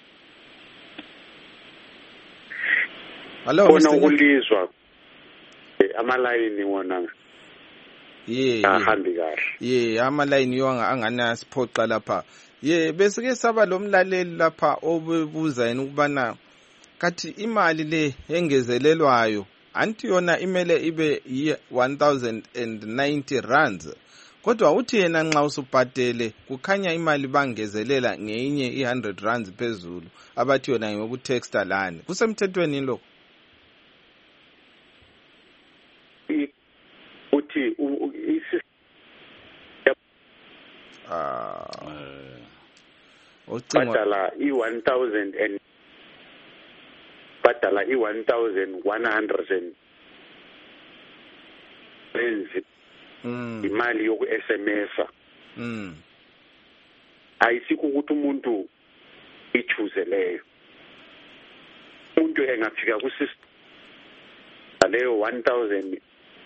Hello, Mister Nyati. Amalayini wona. Yeah, ahambi kahle. Yeah, amalayini yo angana siphoqa lapha. Yeah, bese ke saba lo mlaleli lapha obubuza yena ukubana kathi imali le engezelelwayo anti yona imele ibe one thousand ninety rands, kodwa uthi yena nxa usubhadele kukhanya imali bangezelela ngeinye one hundred rands phezulu abathi yona ngokutexta lani. Kusemthethweni lo? uthi ah badala i one thousand and badala i one thousand one hundred and benzi imali yoku S M S mm ayisikho ukuthi umuntu ichoose leyo. Umuntu engafika ku system leyo one thousand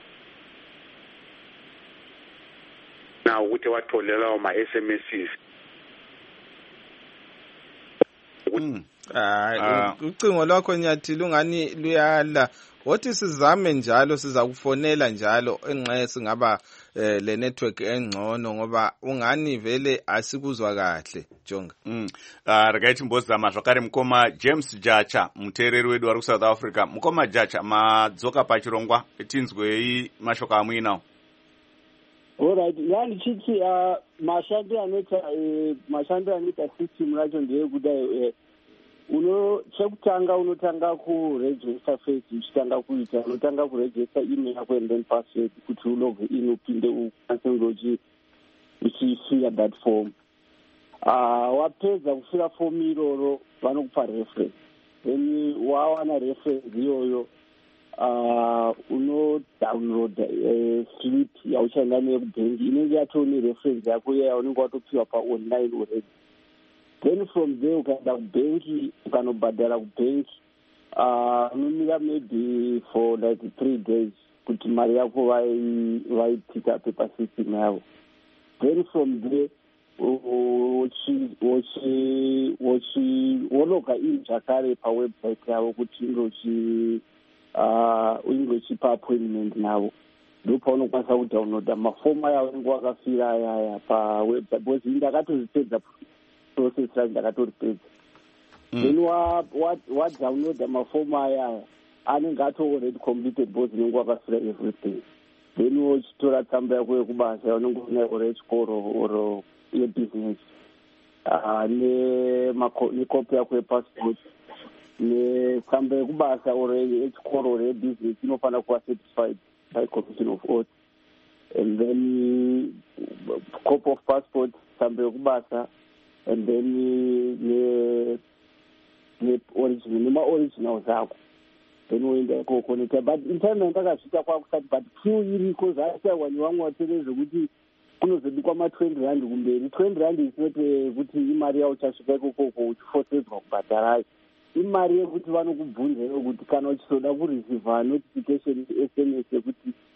na ukuthi watholela ama S M Ss. Mm. Ah, ucingo lwakho Nyathi lungani luyala. Wothi sizame njalo sizakufonela njalo enxe singaba eh, le network engcono ngoba ungani vele asikuzwa kahle. Jonga. Mm. Ah, uh, regaiti mbozama zvakare Mukoma James Jacha mutereri wedu vari ku South Africa. Mukoma Jacha madzoka pachirongwa tinzwei mashoko amuinawo. Alright, yani chiti uh, mashandi anoita uh, mashandi anoita system racho ndeye kudai uh, uno chekutanga unotanga ku register first, uchitanga kuita unotanga ku register email yako and then password kuti ulog in upinde ukwanise uchifill that form. Ah, uh, wapedza kufira form iroro vanokupa reference. Then wawana reference iyoyo uh uno download uh, slip yauchaenda nayo kubhengi inenge yatone reference yako iya yaunenge watopiwa pa online already. Then from there ukaenda kubhengi ukanobhadhara kubhengi uh unomira maybe for like three days kuti mari yako vaitika paper system yavo. Then from there uchi uchi uchi wonoga in zvakare pawebsite yavo kuti ingochi uh uingochipa appointment navo ndipo unokwanisa kudownloada mafomu aya unenge wakafira ayaya pawebsite because ndakatozvipedza process racho ndakatoripedza. Then wadownloada mafomu ayaya anenge ato already completed because unenge wakafira everything. Then uchitora tsamba yako yekubasa yaunenge unayo oro yechikoro oro yebusiness uh, nekopi yako yepassport netsamba yekubasa oro yechikoro oro yebusiness inofanira kuva certified by Commission of Oath, and then copy of passport, tsamba yekubasa, and then ne ne original nema original zako. Then uenda ikokonekta, but in time ndakasvika kwakusati but few iriko zvashawa nevamwe vaterezi kuti kunozodikwa ma twenty rand kumberi. Twenty rand is not kuti imari yauchasvika ikokoko uchifosedzwa kubhadharayo. Imari yekuti vanokubvunza kuti kana uchizoda kureceive notification S M S yekuti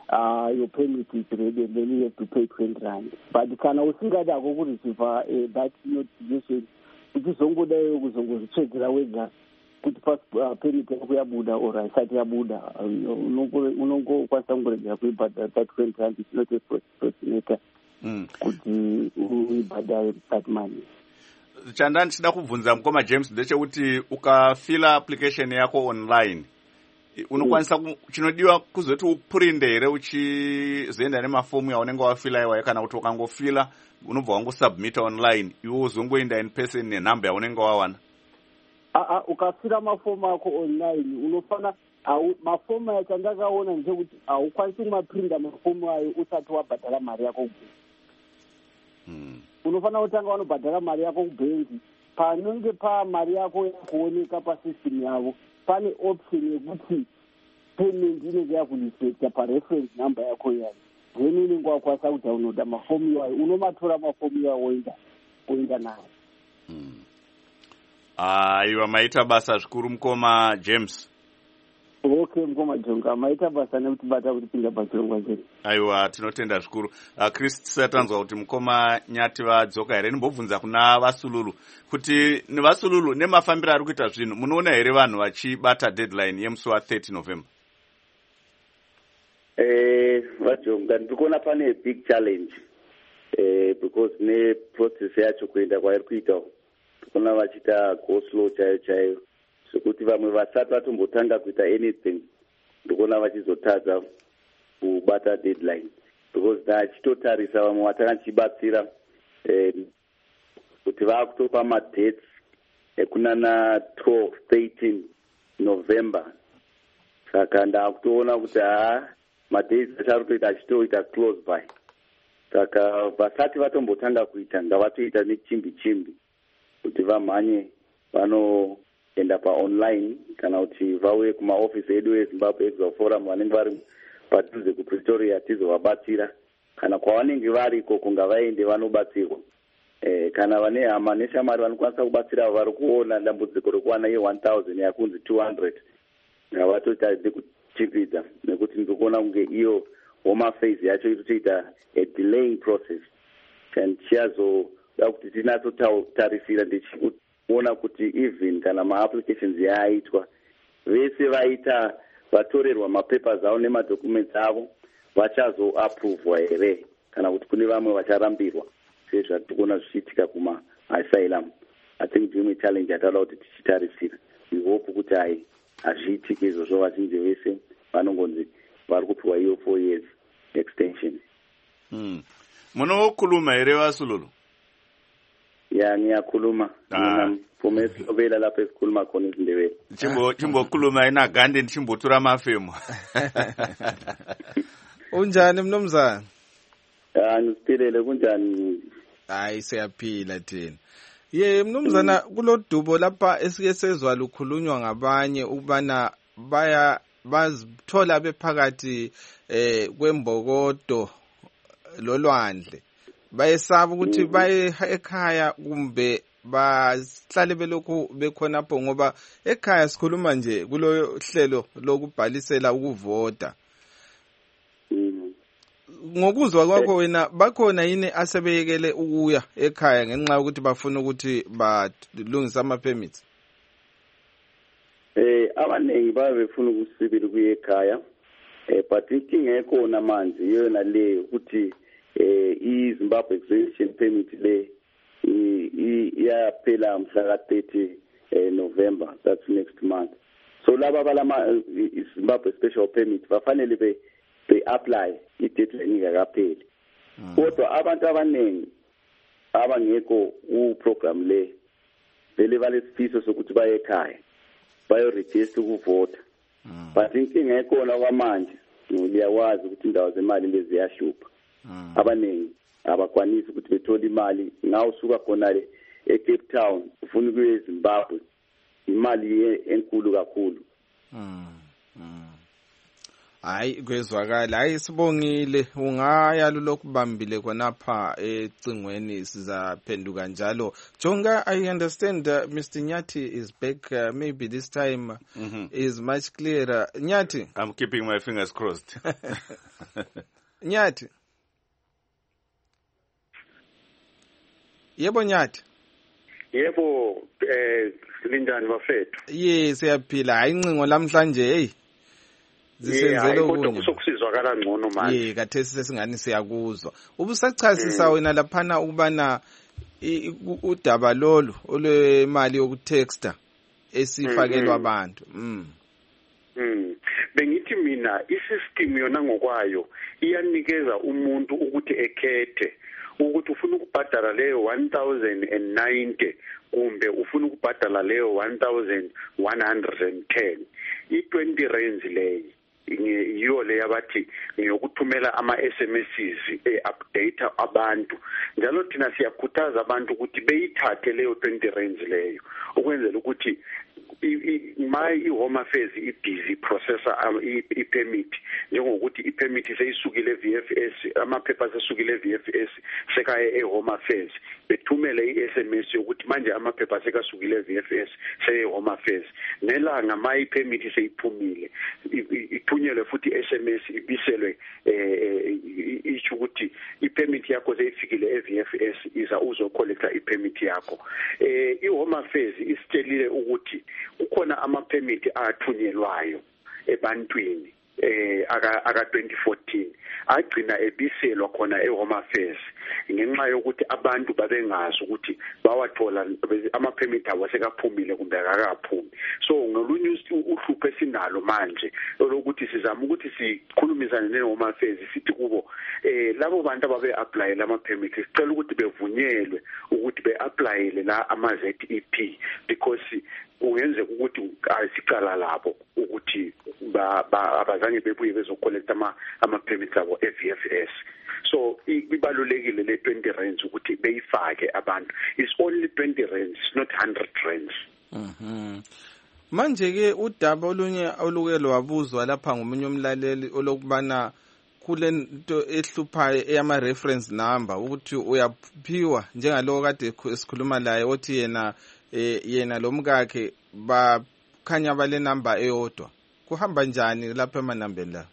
uh, your permit is ready, then you have to pay twenty rand. But kana usingada kureceive uh, that notification, uchizongodayo kuzongozvichekera wega kuti first uh, permit yako yabuda or isati yabuda, unongokwanisa kungoregera kuibhadhara that twenty rand. It's not a procrastinator kuti uibhadhare that money. Chanda ndichida kubvunza mukoma James ndechekuti ukafila application yako online unokwanisa chinodiwa kuzoti upurinde here uchizoenda nemafomu yaunenge wafila iwayo, kana kuti ukangofila unobva wangosubmita online iwe uzongoenda in person nenhamba yaunenge wawana? Aa, ukafila mafomu ako online unofana mafomu ayo chandakaona ndechekuti haukwanisi kumaprinda mafomu ayo usati wabhadhara mari yako. Hmm. Unofana kutanga wanobhadhara mari yako kubhengi. Panenge pa mari yako yakuoneka pasystem yavo pane option yekuti payment inenge yakureflecta pareference number yako yayo, then unenge wakwanisa kudownloada mafomu iwayo, unomatora mafomu iwayo woenda woenda nayo. Aiwa, maita basa zvikuru mukoma James. Okay, mukoma Jonga, maita basa nekutibata kuti pinda pachirongwa chedu. Aiwa, tinotenda zvikuru. Uh, Chris satanzwa kuti mukoma Nyati vadzoka here. Ndimbobvunza kuna Vasululu kuti nevasululu nemafambiro ari kuita zvinhu munoona here vanhu vachibata deadline yemusi wa thirty November? Eh, vajonga ndikuona pane big challenge eh because ne process yacho kuenda kwairi kuita kuna vachita go slow chaiyo chaiyo, sokuti vamwe vasati vatombotanga kuita anything ndikuona vachizotadza kubata deadline, because ndachitotarisa vamwe vatanga chibatsira eh kuti vakutopa madates ekunana twelve thirteen November. Saka ndakutoona kuti haa madates achari kutoita achitoita close by, saka vasati vatombotanga kuita ngavatoita nechimbi chimbi kuti vamhanye vanoenda paonline kana kuti vauye kumaofisi edu eZimbabwe Expo Forum vanenge vari padhuze kuPretoria tizovabatsira, kana kwavanenge vari ikoko ngavaende vanobatsirwa. Eh, kana vane hama neshamari vanokwanisa kubatsira vari kuona dambudziko rekuwana iyo one thousand yakunzi two hundred ngavatotaridze kuchipidza, nekuti ndikuona kunge iyo home phase yacho itoita a delaying process. Chichazoda kuti tinatsotarisira ndichikuona kuti even kana maapplications yaaitwa vese vaita vatorerwa mapapers avo nemadocuments avo vachazoappruvwa here kana kuti kune vamwe vacharambirwa sezvatikuona zvichiitika kuma-asylum. I think ndimwe challenge yataura kuti tichitarisira. We hope kuti hai hazviitike izvozvo, vazhinji vese vanongonzi vari kupiwa iyo four years extension. Hmm. Munokhuluma here Vasululu? Ya, niyakhuluma. Mina mphumelovela lapha esikhuluma khona isiNdebele. Chimbo chimbokhuluma ina gande ndichimbotura mafemo. Unjani mnumzana? Ah, ngisiphelele kunjani? Hayi siyaphila thina. Ye mnumzana, kulodubo lapha esike sezwa lukhulunywa ngabanye ukubana baya bazithola bephakathi eh kwembokodo lolwandle, bayesaba ukuthi baye ekhaya kumbe bahlale belokhu bekhonapho, ngoba ekhaya sikhuluma nje kulo hlelo lokubhalisela ukuvota. Ngokuzwa kwakho wena, bakhona yini asebeyekele ukuya ekhaya ngenxa yokuthi bafuna ukuthi balungise ama permits? Eh, abaningi babefuna ukusibila ukuya ekhaya, eh but inkinga ekhona manje yona le ukuthi eh iZimbabwe Extension Permit le iyaphela mhla ka thirty November, that's next month. So laba balama iZimbabwe Special Permit bafanele be be apply i-deadline ingakapheli. Kodwa abantu abaningi abangekho ku-program le vele balesifiso sokuthi baye ekhaya bayo-register ukuvota. But inkinga ekhona kwamanje liyawazi ukuthi indawo zemali lezi ziyashupha. Abaningi abakwanisi ukuthi bethole imali ngawusuka khona le eCape Town ufuna ukuya eZimbabwe, imali enkulu kakhulu. Hayi kwezwakala, hayi sibongile, ungaya lokubambile khonapha ecingweni sizaphenduka njalo. Jonga, I understand uh, Mister Nyathi is back, uh, maybe this time uh, mm-hmm. is much clearer. Nyathi, I'm keeping my fingers crossed. Nyathi, yebo Nyathi. Yebo, eh linjani bafethu? Yes, siyaphila. Hayi incingo lamhlanje hey. Zisenzele okunye sokusizwakala ngcono manje. Ye kathesi sesingani siyakuzwa. Ubusachazisa wena laphana ukubana udaba lolu olwemali yokutexta esifakelwa abantu. Mm. Mm. Bengithi mina isystem yona ngokwayo iyanikeza umuntu ukuthi ekhethe ukuthi ufuna ukubhadala leyo one thousand ninety kumbe ufuna ukubhadala leyo one thousand one hundred ten. I-twenty rands leyo yiyo le yabathi ngiyokuthumela ama-S M Ss e-update abantu. Njalo thina siyakhuthaza abantu ukuthi beyithathe leyo twenty rands leyo ukwenzela ukuthi my i-Home Affairs i-busy processor i-permit njengokuthi i-permit seyisukile V F S, amaphepha sesukile V F S sekaye e-Home Affairs, bethumele i-S M S yokuthi manje amaphepha sekasukile V F S seye-Home Affairs. Nelanga ma i-permit seyiphumile ithunyelwe futhi i-S M S ibiselwe isho ukuthi i-permit yakho seyifikile e-V F S iza uzocollecta i-permit yakho. I-Home Affairs isitshelile ukuthi kukhona ama-permit athunyelwayo ebantwini eh aka aka twenty fourteen agcina ebiselwa khona e-Home Affairs ngenxa yokuthi abantu babengazi ukuthi bawathola ama-permit abo sekaphumile kumbe akakaphumi. So ngolunye uhlupho esinalo manje lokuthi sizama ukuthi sikhulumisane ne-Home Affairs sithi kubo eh labo bantu ababe-applyela ama-permit sicela ukuthi bevunyelwe ukuthi be-applyele la ama-Z E P because ungenzeka ukuthi asicala labo ukuthi abazange bebuye bezocollecta ama-permits abo e-V F S. So ibalulekile le twenty rands ukuthi beyifake abantu. It's only twenty rands, not one hundred rands. Mhm. Manje ke udaba olunye oluke lwabuzwa lapha ngomunye umlaleli olokubana kule nto ehluphayo eyama reference number ukuthi uyaphiwa njengalowo kade sikhuluma laye othi yena eh yena lomkakhe bakhanya bale number eyodwa. Kuhamba njani lapha emanambeni la?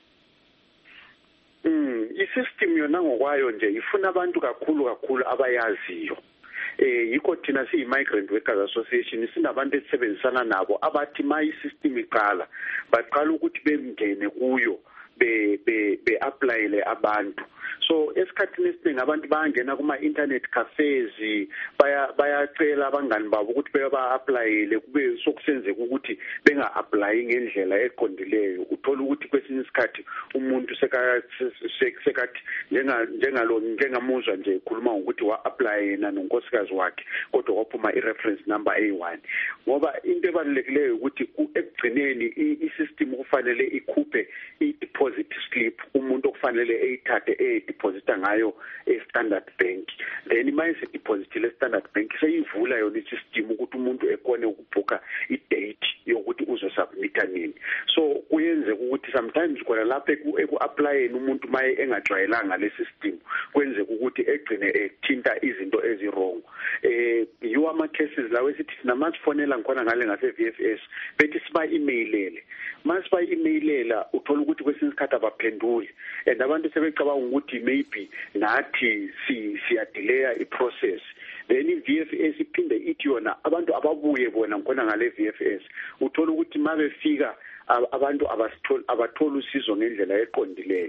Mm, isystem yona ngokwayo nje ifuna abantu kakhulu kakhulu abayaziyo. Eh yikho thina siyi Migrant Workers Association sinabantu esebenzisana nabo abathi my system iqala baqala ukuthi bemngene kuyo be be be applyele abantu. So esikhathini esiningi abantu bayangena kuma internet cafes baya bayacela abangani babo ukuthi beba applyele kube sokusenzeka ukuthi benga apply ngendlela eqondileyo. Uthola ukuthi kwesinye isikhathi umuntu seka sekathi njenga njengalo njengamuzwa nje khuluma ukuthi wa apply yena nonkosikazi wakhe kodwa waphuma i-reference number A one. Ngoba into ebalulekileyo ukuthi ekugcineni i-system kufanele ikhuphe i-deposit slip umuntu okufanele eyithathe e-deposita ngayo e-Standard Bank. Then mayise deposit le-Standard Bank seyivula yona i-system ukuthi umuntu ekone ukubhuka i-date yokuthi uzosubmita nini. So kuyenze ukuthi sometimes khona lapha eku-applyeni umuntu maye engajwayelanga le-system kwenze ukuthi egcine ethinta izinto ezi-wrong. Eh yiwo ama-cases lawo esithi sinamafonela ngikhona ngale ngase-V F S bethi siba-emailele. Masiba i-emailela uthola ukuthi kwesinye isikhathi abaphenduli and abantu sebecabanga ukuthi maybe nathi si siyadelaya i-process. Then i-V F S iphinde ithi yona abantu ababuye bona ngikhona ngale V F S uthola ukuthi mabefika abantu abasithola abathola usizo ngendlela eqondileyo.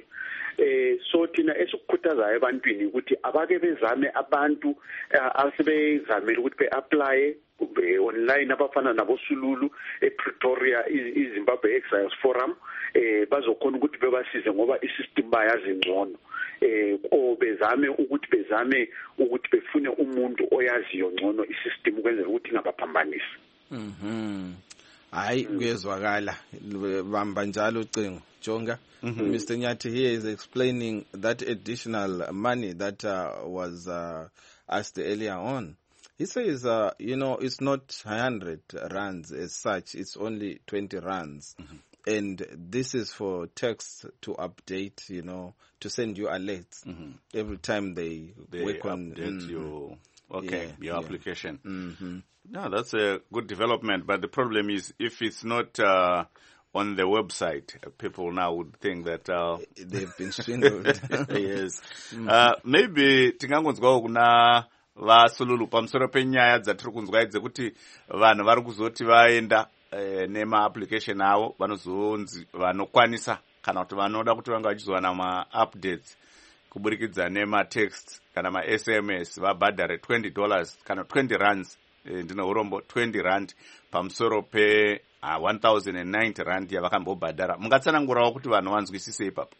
Eh so thina esikukhuthaza ebantwini ukuthi abake bezame abantu asebezamela ukuthi be-apply online abafana nabo Sululu ePretoria iZimbabwe Exiles Forum eh bazokhona ukuthi bebasize ngoba isystem bayazi ngcono eh ko bezame ukuthi bezame ukuthi befune umuntu oyaziyo ngcono isystem ukwenzela ukuthi ingabaphambanisi. Mhm. Hayi kuyezwakala bamba njalo ucingo Jonga. Mm-hmm. Mister Nyathi here is explaining that additional money that uh, was uh, asked earlier on. He says, uh, you know, it's not one hundred rands as such, it's only twenty rands. Mm-hmm. and this is for text to update, you know, to send you alerts mm-hmm. every time they, they work on update mm, your okay yeah, your yeah. application. Mm-hmm. No, that's a good development, but the problem is if it's not uh, on the website, people now would think that uh, they've been swindled. Yes. Mm-hmm. Uh, maybe tingangonzwawo kuna vasululu pamusoro penyaya dzatiri kunzwa idzi kuti vanhu vari kuzoti vaenda eh, nema-application avo vanozonzi vanokwanisa kana kuti vanoda kuti vanga vachizowana ma-updates kuburikidza nema-text kana ma-S M S vabhadhare twenty dollars kana twenty rands eh, ndino urombo twenty rand pamusoro pe uh, one thousand ninety rand yavakambobhadhara. Mungatsanangurawo kuti vanhu vanzwisise ipapo.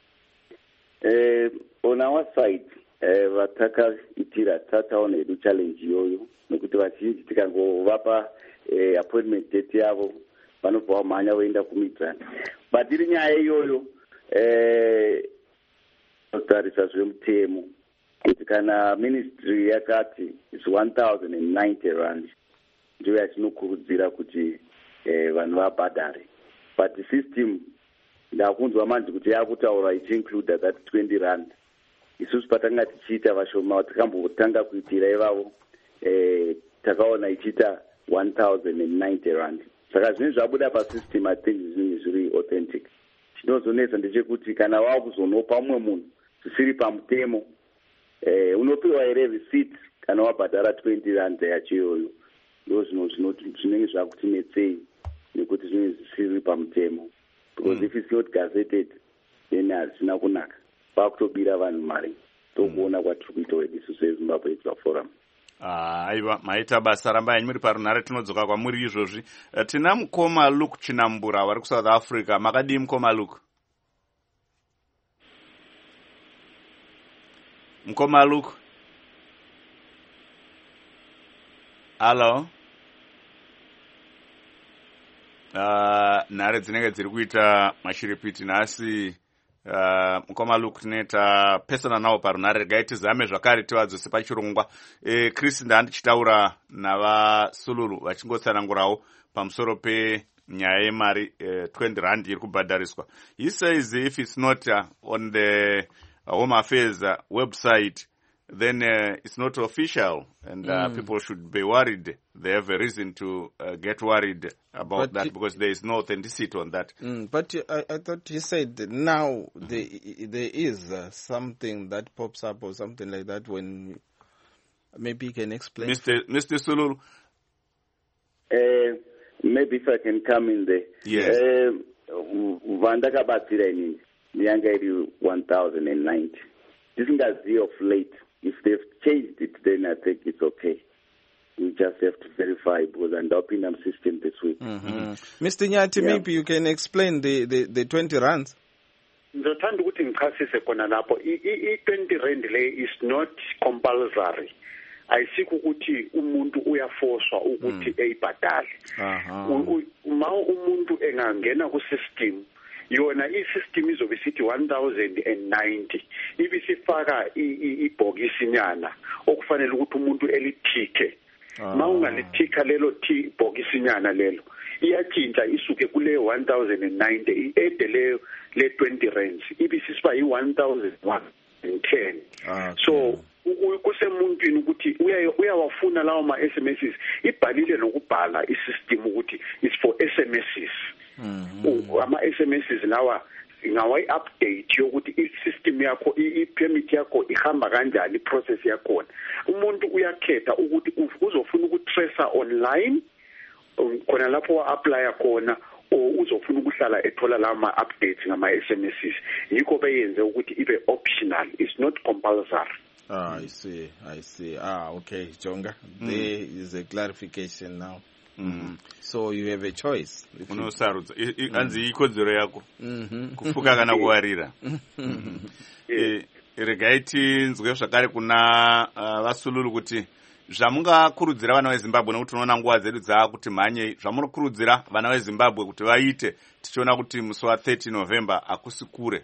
Eh, on our side eh, vatakaitira tataona hedu challenge iyoyo nekuti vazhinji tikangovapa eh, appointment date yavo vanobva vamhanya voenda kumidrand, but iri nyaya iyoyo eh, kutarisa zvemutemo kuti kana ministry yakati is one thousand ninety rand ndiyo yatinokurudzira kuti eh, vanhu vabhadhare, but the system ndakunzwa manje kuti yakutaura ichiincluda that twenty rand. Isusu patanga tichiita vashoma takambotanga kuitira ivavo eh, takaona ichiita one thousand ninety rand. Saka zvinhu zvabuda pasystem I think zvinhu zviri authentic. Chinozonetsa ndechekuti kana wakuzonopa mumwe munhu zvisiri pamutemo eh, unopiwa here receipt kana wabhadhara twenty rand yacho iyoyo. Ndo zvinhu zvinenge zvakutinetsei nekuti zvinhu zvisiri pamutemo. Because mm. if it's not gazetted, then hazina kunaka. Pakutobira vanhu mari. Tokuona kwatiri kuita wedu seZimbabwe Youth Forum. Ah, aiwa, maita basa rambai muri parunhare tinodzoka kwamuri izvozvi. Uh, tina mukoma Luke Chinambura vari kuSouth Africa. Makadii mukoma Luke? Mukoma Luke? Hello? Uh, nhare dzinenge dziri kuita mashiripiti nhasi uh, mukoma Luke tineta pesana nawo parunhare. Regai tizame zvakare tivadzose pachirongwa. E, Chris ndandichitaura navasululu vachingotsanangurawo pamusoro penyaya yemari uh, twenty rand iri kubhadhariswa. He says if it's not uh, on the uh, Home Affairs uh, website, then uh, it's not official, and uh, mm. people should be worried. They have a reason to uh, get worried about but that because there is no authenticity on that. Mm, but I, I thought you said that now mm-hmm. there, there is uh, something that pops up or something like that. When maybe you can explain, Mister Mister Sululu. Uh, maybe if I can come in there. Yes. Vandaka batira ini nyanga iri one thousand ninety. Disingazi of late. If they've changed it, then I think it's okay. We just have to verify because I'm opening the system this week. Mm-hmm. Mm-hmm. Mister Nyati, yeah. Maybe you can explain the, the, the twenty rands. Ndothanda ukuthi ngichasise khona lapho I twenty rand le is not compulsory. Ayisiko ukuthi umuntu uyafoswa ukuthi eyibhadale. Uma umuntu engangena ku system yona i-system izobe sithi one thousand ninety ibisifaka ibhokisi nyana okufanele ukuthi umuntu elithike. Ma ungalithika lelo ibhokisi nyana lelo iyatshintsha isuke kule one thousand ninety iede le le twenty rands ibisisiba yi one thousand one hundred ten. So kusemuntwini ukuthi uyawafuna lawo ma-S M Ss ibhalile nokubhala i-system ukuthi it's for S M Ss. Ama-S M Ss lawa ngawayi-update yokuthi i-system yakho i-permit yakho ihamba kanjani i-process yakhona. Umuntu uyakhetha ukuthi uzofuna ukutracer online khona lapho wa-applya khona or uzofuna ukuhlala ethola lawo ma-updates ngama-S M Ss. Yikho beyenze ukuthi ibe optional, it's not compulsory. Ah, I see, I see. Ah, okay, Jonga. Mm. There is a clarification now. Mm. So you have a choice. Unosarudza anzi ikodzero yako kufuka kana kuwarira. Regai tinzwe zvakare kuna vasululu kuti zvamungakurudzira vana veZimbabwe nekuti unoona nguva dzedu dzakuti mhanye zvamunokurudzira vana veZimbabwe kuti vaite tichiona kuti musi wa thirty November akusi kure.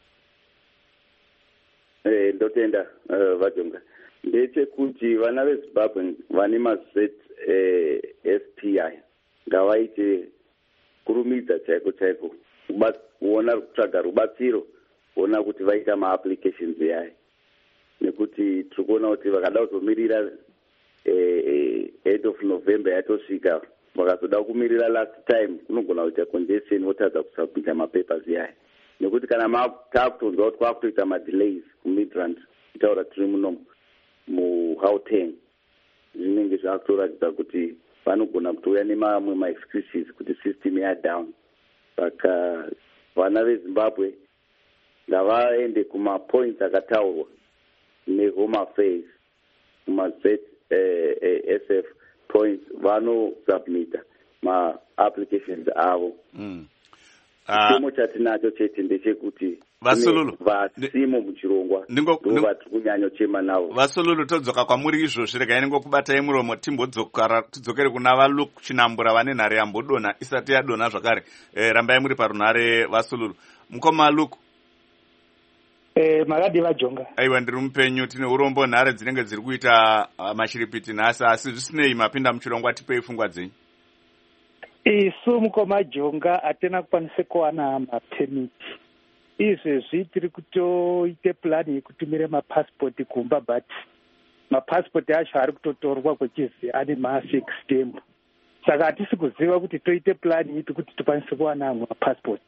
Eh, ndotenda uh, vajonga ndechekuti vana veZimbabwe vane mazet eh, S P I ngavaite kurumidza chaiko chaiko kuona kutsvaga rubatsiro kuona kuti vaita maapplications yayo, nekuti tiri kuona kuti vakada kuzomirira eight of November yatosvika, vakazoda kumirira last time kunogona kuita congestion votadza kusubmita mapapers yayo, nekuti kana taakutonzwa kuti kwakutoita madelays kumidrand kutaura tiri muno muGauteng, zvinenge zvakutoratidza kuti vanogona kutouya nemamwe maexcuses kuti system yadown. Saka vana veZimbabwe ngavaende kumapoints akataurwa nehome affairs, kuma-Z S F points vanosubmita ma-applications avo. Chimo chatinacho chete ndechekuti vasimo muchirongwa ndovatiri kunyanyochema navo. Vasololo, todzoka kwamuri izvozvi, regai ningokubatai muromo tidzokere kuna vaLuke Chinambura vane nhare yambodonha isati yadonha zvakare. Eh, rambai muri parunhare vasololo. Mukoma Luke. Eh, makadiva Jonga. Aiwa, ndiri mupenyu, tine urombo nhare dzinenge dziri kuita uh, mashiripiti nhasi, asi zvisinei mapinda muchirongwa, tipei pfungwa dzenyu. Isu mukoma Jonga hatina kukwanisa kuwana mapemiti. Izvezvi tiri kutoite plani yekutumira mapasipoti kumba, but mapasipoti acho ari kutotorwa kwechizi ane mafake stamp. Saka hatisi kuziva kuti toite plani ipi kuti tikwanise kuwana mapasipoti.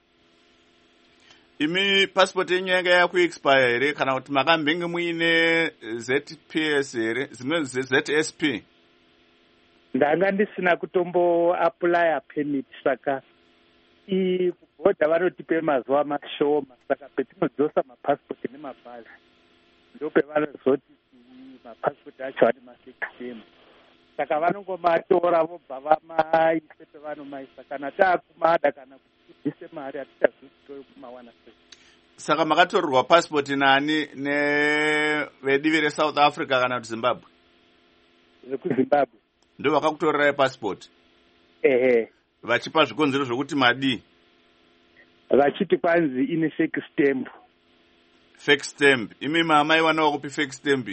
Imi passport yenyu yanga yakuexpire here kana kuti makambenge muine Z P S here, zimwe Z S P? Ndanga ndisina kutombo apply permit, saka i kubhodha vanotipe mazuva mashoma, saka petinodzosa mapasipoti nemabhazi ndope vanozoti mapasipoti acho ane mafake stamp. Saka vanongomatora vobva vamaise pevanomaisa, kana taakumada kana kuti tidhise mari hatichazivi kumawana sei. Saka makatorerwa passport nani nevedivi reSouth Africa kana kuti Zimbabwe? VekuZimbabwe. Ndo vakakutorerai passport? Ehe. Vachipa zvikonzero zvokuti madi? Vachiti kwanzi ine fake stamp. Fake stamp. Imi mamaiwanawo kupi fake stamp?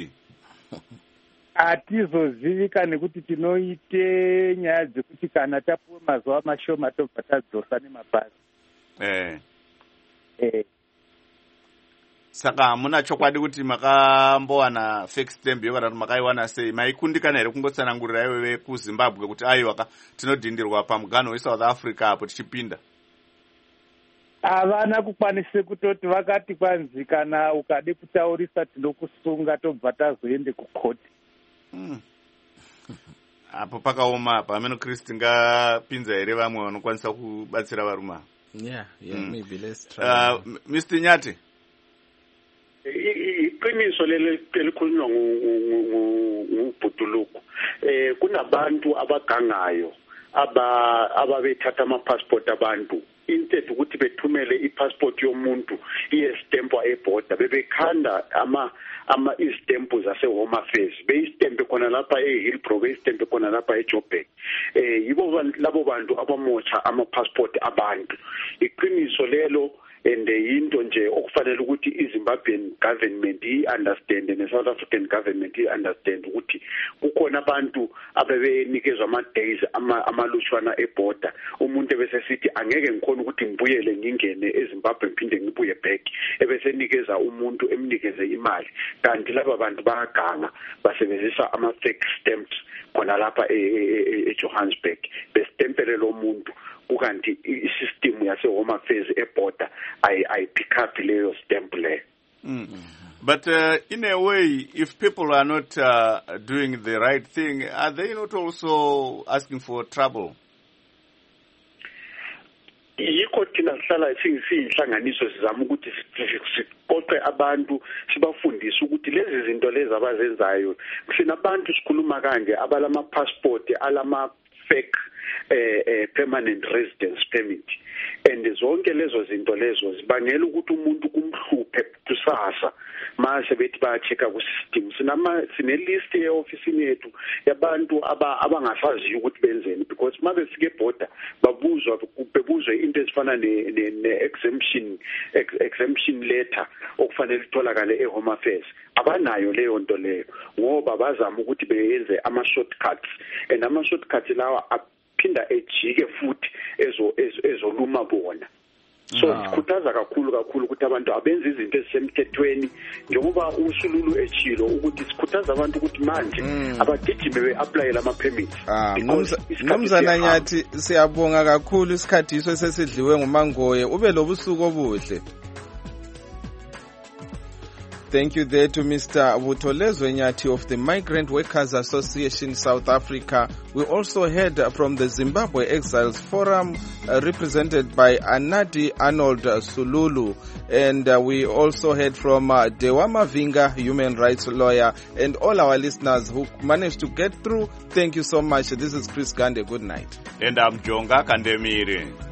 Hatizozivi nekuti tinoite nyaya dzekuti kana tapuwe mazuva mashoma tobva tadzosa nemabhazi. Eh. Eh. Saka hamuna chokwadi kuti makambowana fake stamp yo kana kuti makaiwana sei? Maikundikana here kungotsanangurira iwewe kuZimbabwe kuti aiwa tinodhindirwa pamuganho weSouth Africa apo tichipinda? Havana kukwanise kutoti vakati kwanzi kana ukade kutaurisa tinokusunga tobva tazoende kukoti. Hmm. Apo pakaoma apa, ameno Kristi ngapinza here vamwe vanokwanisa kubatsira varuma. Yeah, yeah, mm. maybe let's try. Uh, Mister Nyati. Iqiniso leli elikhulunywa ngubhutuluku. Eh kunabantu abagangayo aba ababethatha ama passport abantu, instead ukuthi bethumele ipassport yomuntu iyestampa eborder, bebekhanda ama ama istampu zase Home Affairs, beyistempe khona lapha eHillbrow, beyistempe khona lapha eJoburg. Eh yibo labo bantu abamotsha ama passport abantu. Iqiniso lelo and into nje okufanele ukuthi iZimbabwean government i-understand ne-South African government i-understand ukuthi kukhona abantu abebenikezwa ama-days amalutshwana eborder, umuntu ebesesithi angeke ngikhona ukuthi ngibuyele ngingene eZimbabwe ngiphinde ngibuye back, ebesenikeza umuntu emnikeze imali, kanti laba bantu bayaganga basebenzisa ama-fake stamps khona lapha eJohannesburg, bestempele lo muntu ukanti isystem yase Home Affairs eborder I I pick up leyo stamp le. Mm. But uh, in a way, if people are not uh, doing the right thing, are they not also asking for trouble? Yikho thina sihlala siyinhlanganiso sizama ukuthi siqoqe abantu sibafundise ukuthi lezi zinto lezi abazenzayo, sinabantu sikhuluma kanje abalama passport alama fake eh, eh permanent residence permit, and zonke lezo zinto lezo zibangela ukuthi umuntu kumhluphe kusasa mase bethi bayachecka ku system. Sinama sine list ye office yethu yabantu aba abangasazi ukuthi benzeni, because mabe sike border babuzwa bebuzwe into ezifana ne, ne, ne exemption ex, exemption letter okufanele itholakale eHome Affairs, abanayo leyo nto leyo ngoba bazama ukuthi beyenze ama shortcuts, and ama shortcuts lawa phinda ejike futhi ezo ezoluma bona. So sikhuthaza kakhulu kakhulu ukuthi abantu abenze izinto ezisemthethweni njengoba uSululu echilo ukuthi sikhuthaza abantu ukuthi manje abagijime be-apply lama permits. Mnumzana Nyathi siyabonga kakhulu isikhathi iso sesidliwe nguMangoye ube lobusuku obuhle. Thank you there to Mister Butolezwe Nyathi of the Migrant Workers Association South Africa. We also heard from the Zimbabwe Exiles Forum uh, represented by Anadi Arnold Sululu. And uh, we also heard from uh, Dewa Mavinga, human rights lawyer, and all our listeners who managed to get through. Thank you so much. This is Chris Gande. Good night. And I'm Jonga Kandemiri.